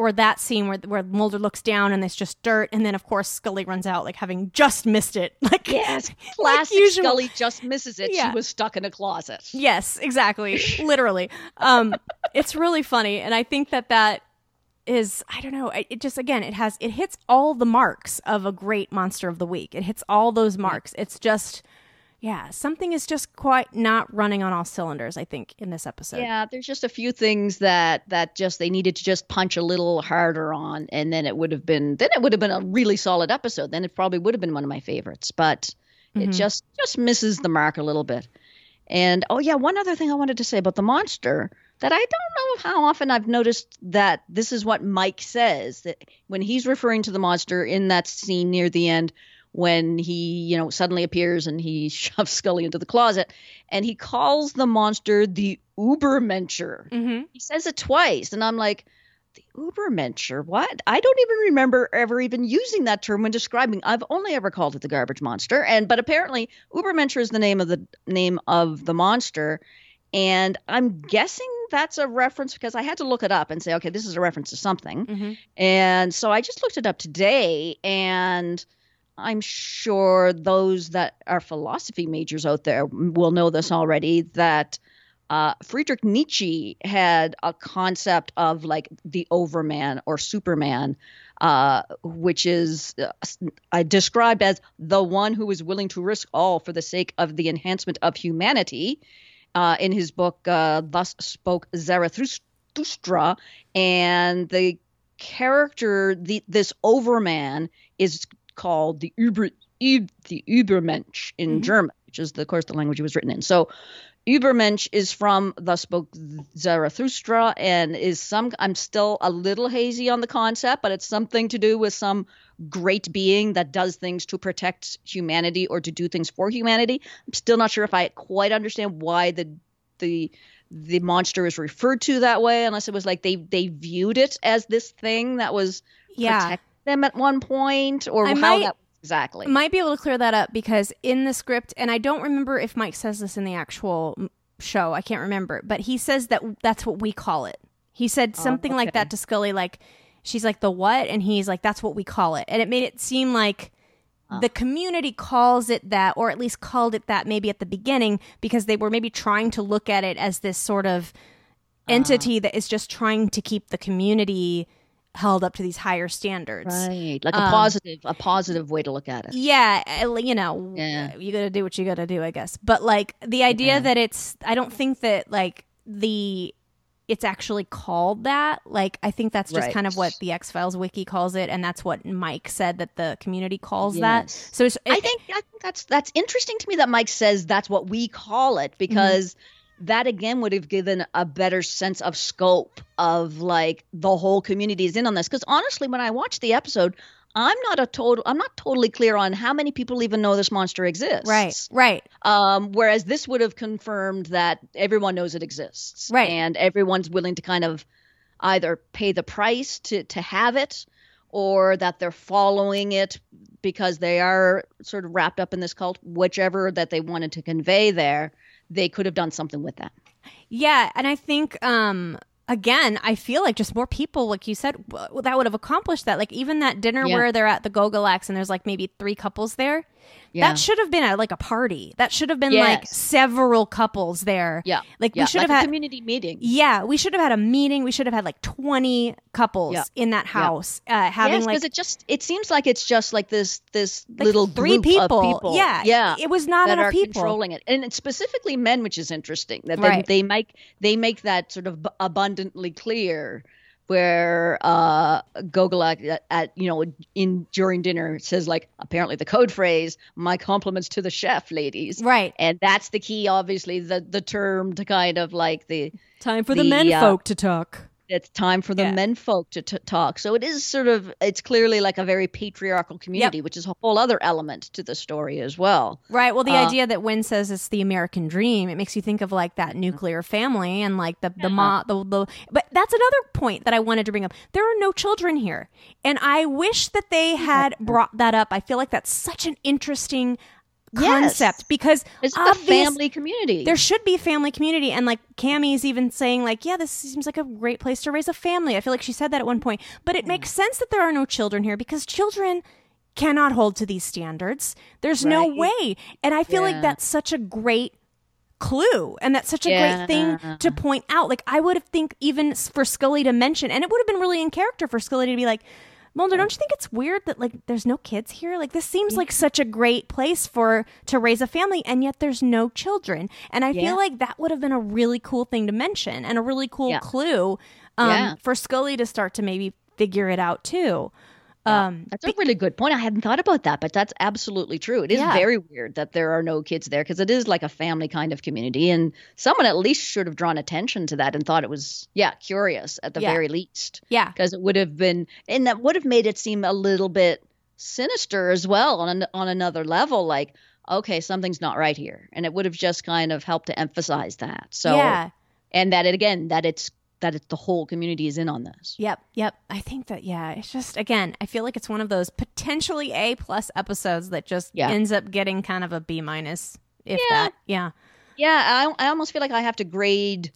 Mulder looks down and there's just dirt, and then of course Scully runs out like having just missed it. Like classic like Scully just misses it. She was stuck in a closet. Yes, exactly. Literally. It's really funny, and I think that is, I don't know, it just, again, it hits all the marks of a great Monster of the Week. It hits all those marks. It's just something is just quite not running on all cylinders, I think, in this episode. Yeah, there's just a few things that just they needed to just punch a little harder on, and then it would have been a really solid episode. Then it probably would have been one of my favorites, but it just misses the mark a little bit. And one other thing I wanted to say about the monster, that I don't know how often I've noticed that this is what Mike says, that when he's referring to the monster in that scene near the end, when he, suddenly appears and he shoves Scully into the closet, and he calls the monster the Ubermensch. Mm-hmm. He says it twice, and I'm like, the Ubermensch? What? I don't even remember ever even using that term when describing. I've only ever called it the garbage monster, but apparently Ubermensch is the name of the monster, and I'm guessing that's a reference, because I had to look it up and say, okay, this is a reference to something, and so I just looked it up today, and I'm sure those that are philosophy majors out there will know this already, that Friedrich Nietzsche had a concept of like the Overman or Superman, which is described as the one who is willing to risk all for the sake of the enhancement of humanity. In his book, Thus Spoke Zarathustra, and the character, this Overman, is called the Übermensch in German, which is, of course, the language it was written in. So Übermensch is from Thus Spoke Zarathustra, and I'm still a little hazy on the concept, but it's something to do with some great being that does things to protect humanity or to do things for humanity. I'm still not sure if I quite understand why the monster is referred to that way, unless it was like they viewed it as this thing that was protecting them at one point, or how that exactly. Might be able to clear that up, because in the script, and I don't remember if Mike says this in the actual show, I can't remember, but he says that that's what we call it. He said something like that to Scully, like, she's like, the what? And he's like, that's what we call it. And it made it seem like the community calls it that, or at least called it that maybe at the beginning, because they were maybe trying to look at it as this sort of entity that is just trying to keep the community held up to these higher standards. Right. Like a positive way to look at it. Yeah. You know, you got to do what you got to do, I guess. But like the idea that I don't think that like it's actually called that. Like, I think that's just kind of what the X-Files wiki calls it, and that's what Mike said that the community calls that. So I think that's interesting to me that Mike says that's what we call it, because that again would have given a better sense of scope of like the whole community is in on this. Because honestly, when I watched the episode, I'm not totally clear on how many people even know this monster exists. Right. Whereas this would have confirmed that everyone knows it exists. Right. And everyone's willing to kind of either pay the price to have it, or that they're following it because they are sort of wrapped up in this cult. Whichever that they wanted to convey there, they could have done something with that. Yeah. And I think, again, I feel like just more people, like you said, that would have accomplished that. Like even that dinner where they're at the Gogolax and there's like maybe 3 couples there. Yeah. That should have been like a party. That should have been like several couples there. Yeah. Like we should have had a community meeting. Yeah. We should have had a meeting. We should have had like 20 couples in that house. Having like, because it seems like it's just like this like little 3 group people. of people. Yeah. It was not that enough are people controlling it. And it's specifically men, which is interesting. That they make that sort of abundantly clear, where Gogolak during dinner says, like, apparently the code phrase, "My compliments to the chef, ladies." Right. And that's the key, obviously, the term to kind of like the time for the menfolk to talk. It's time for the menfolk to talk. So it is it's clearly like a very patriarchal community, which is a whole other element to the story as well. Right. Well, the idea that Wynn says it's the American dream, it makes you think of like that nuclear family and like the but that's another point that I wanted to bring up. There are no children here. And I wish that they had brought that up. I feel like that's such an interesting concept, because it's a family community. There should be a family community, and like Cammie's even saying like, yeah, this seems like a great place to raise a family. I feel like she said that at one point, but it makes sense that there are no children here, because children cannot hold to these standards. There's no way. And I feel like that's such a great clue, and that's such a great thing to point out. Like I would have think even for Scully to mention, and it would have been really in character for Scully to be like, Mulder, don't you think it's weird that like there's no kids here? Like this seems like such a great place to raise a family, and yet there's no children. And I feel like that would have been a really cool thing to mention, and a really cool clue for Scully to start to maybe figure it out too. That's a really good point. I hadn't thought about that, but that's absolutely true. It is very weird that there are no kids there, because it is like a family kind of community, and someone at least should have drawn attention to that and thought it was, curious at the very least. Yeah. Because it would have been, and that would have made it seem a little bit sinister as well on another level, like, okay, something's not right here. And it would have just kind of helped to emphasize that. So, and that it's the whole community is in on this. Yep. I think that, it's just, again, I feel like it's one of those potentially A+ episodes that just ends up getting kind of a B-, if that. Yeah. Yeah, I almost feel like I have to grade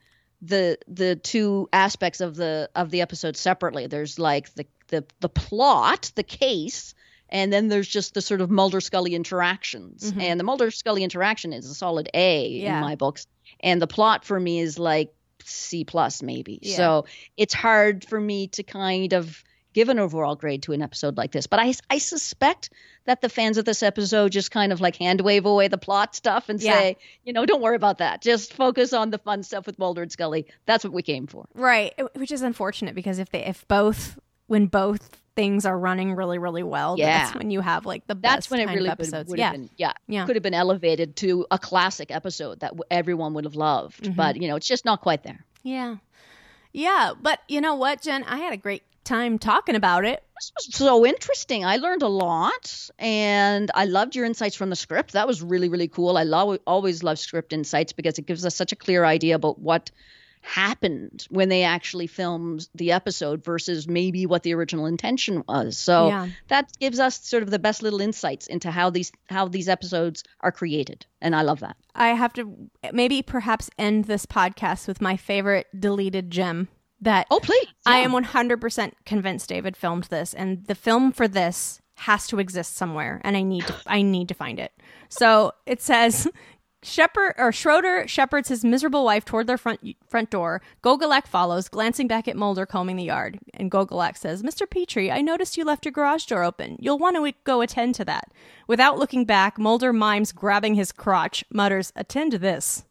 the 2 aspects of the episode separately. There's like the plot, the case, And then there's just the sort of Mulder-Scully interactions. And the Mulder-Scully interaction is a solid A in my books. And the plot for me is like C+ maybe. Yeah. So it's hard for me to kind of give an overall grade to an episode like this. But I suspect that the fans of this episode just kind of like hand wave away the plot stuff and say, don't worry about that. Just focus on the fun stuff with Mulder and Scully. That's what we came for. Right. Which is unfortunate because when both things are running really, really well, that's when you have like the best that's when it kind really of episodes. would have been, could have been elevated to a classic episode that everyone would have loved. But, it's just not quite there. Yeah. Yeah. But you know what, Jen? I had a great time talking about it. This was so interesting. I learned a lot, and I loved your insights from the script. That was really, really cool. I always love script insights because it gives us such a clear idea about what happened when they actually filmed the episode versus maybe what the original intention was. So that gives us sort of the best little insights into how these episodes are created, and I love that. I have to maybe perhaps end this podcast with my favorite deleted gem. Please. I am 100% convinced David filmed this, and the film for this has to exist somewhere, and I need to find it. So it says Schroeder shepherds his miserable wife toward their front door. Gogolak follows, glancing back at Mulder combing the yard. And Gogolak says, "Mr. Petrie, I noticed you left your garage door open. You'll want to go attend to that." Without looking back, Mulder mimes grabbing his crotch, mutters, "Attend to this."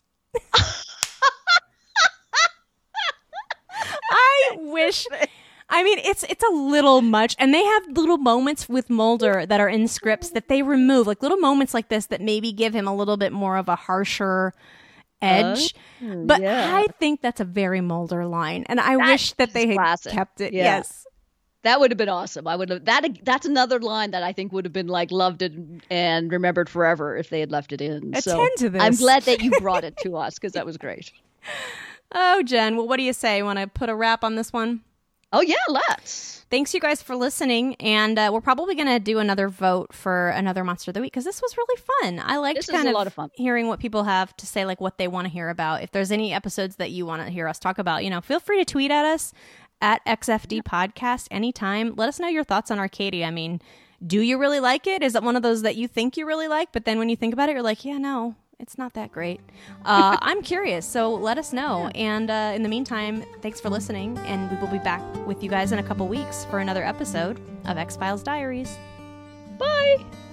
I wish. I mean, it's a little much, and they have little moments with Mulder that are in scripts that they remove, like little moments like this that maybe give him a little bit more of a harsher edge. But I think that's a very Mulder line, and I wish that they had kept it. Yeah. Yes, that would have been awesome. I would have That's another line that I think would have been like loved and remembered forever if they had left it in. Attend to this. I'm glad that you brought it to us because that was great. Oh, Jen, well, what do you say? Want to put a wrap on this one? Oh, yeah, let's. Thanks, you guys, for listening. And we're probably going to do another vote for another Monster of the Week because this was really fun. I liked kind of a lot of fun hearing what people have to say, like what they want to hear about. If there's any episodes that you want to hear us talk about, feel free to tweet at us at XFD Podcast anytime. Let us know your thoughts on Arcadia. I mean, do you really like it? Is it one of those that you think you really like, but then when you think about it, you're like, yeah, no. It's not that great. I'm curious, so let us know. And in the meantime, thanks for listening, and we will be back with you guys in a couple weeks for another episode of X-Files Diaries. Bye!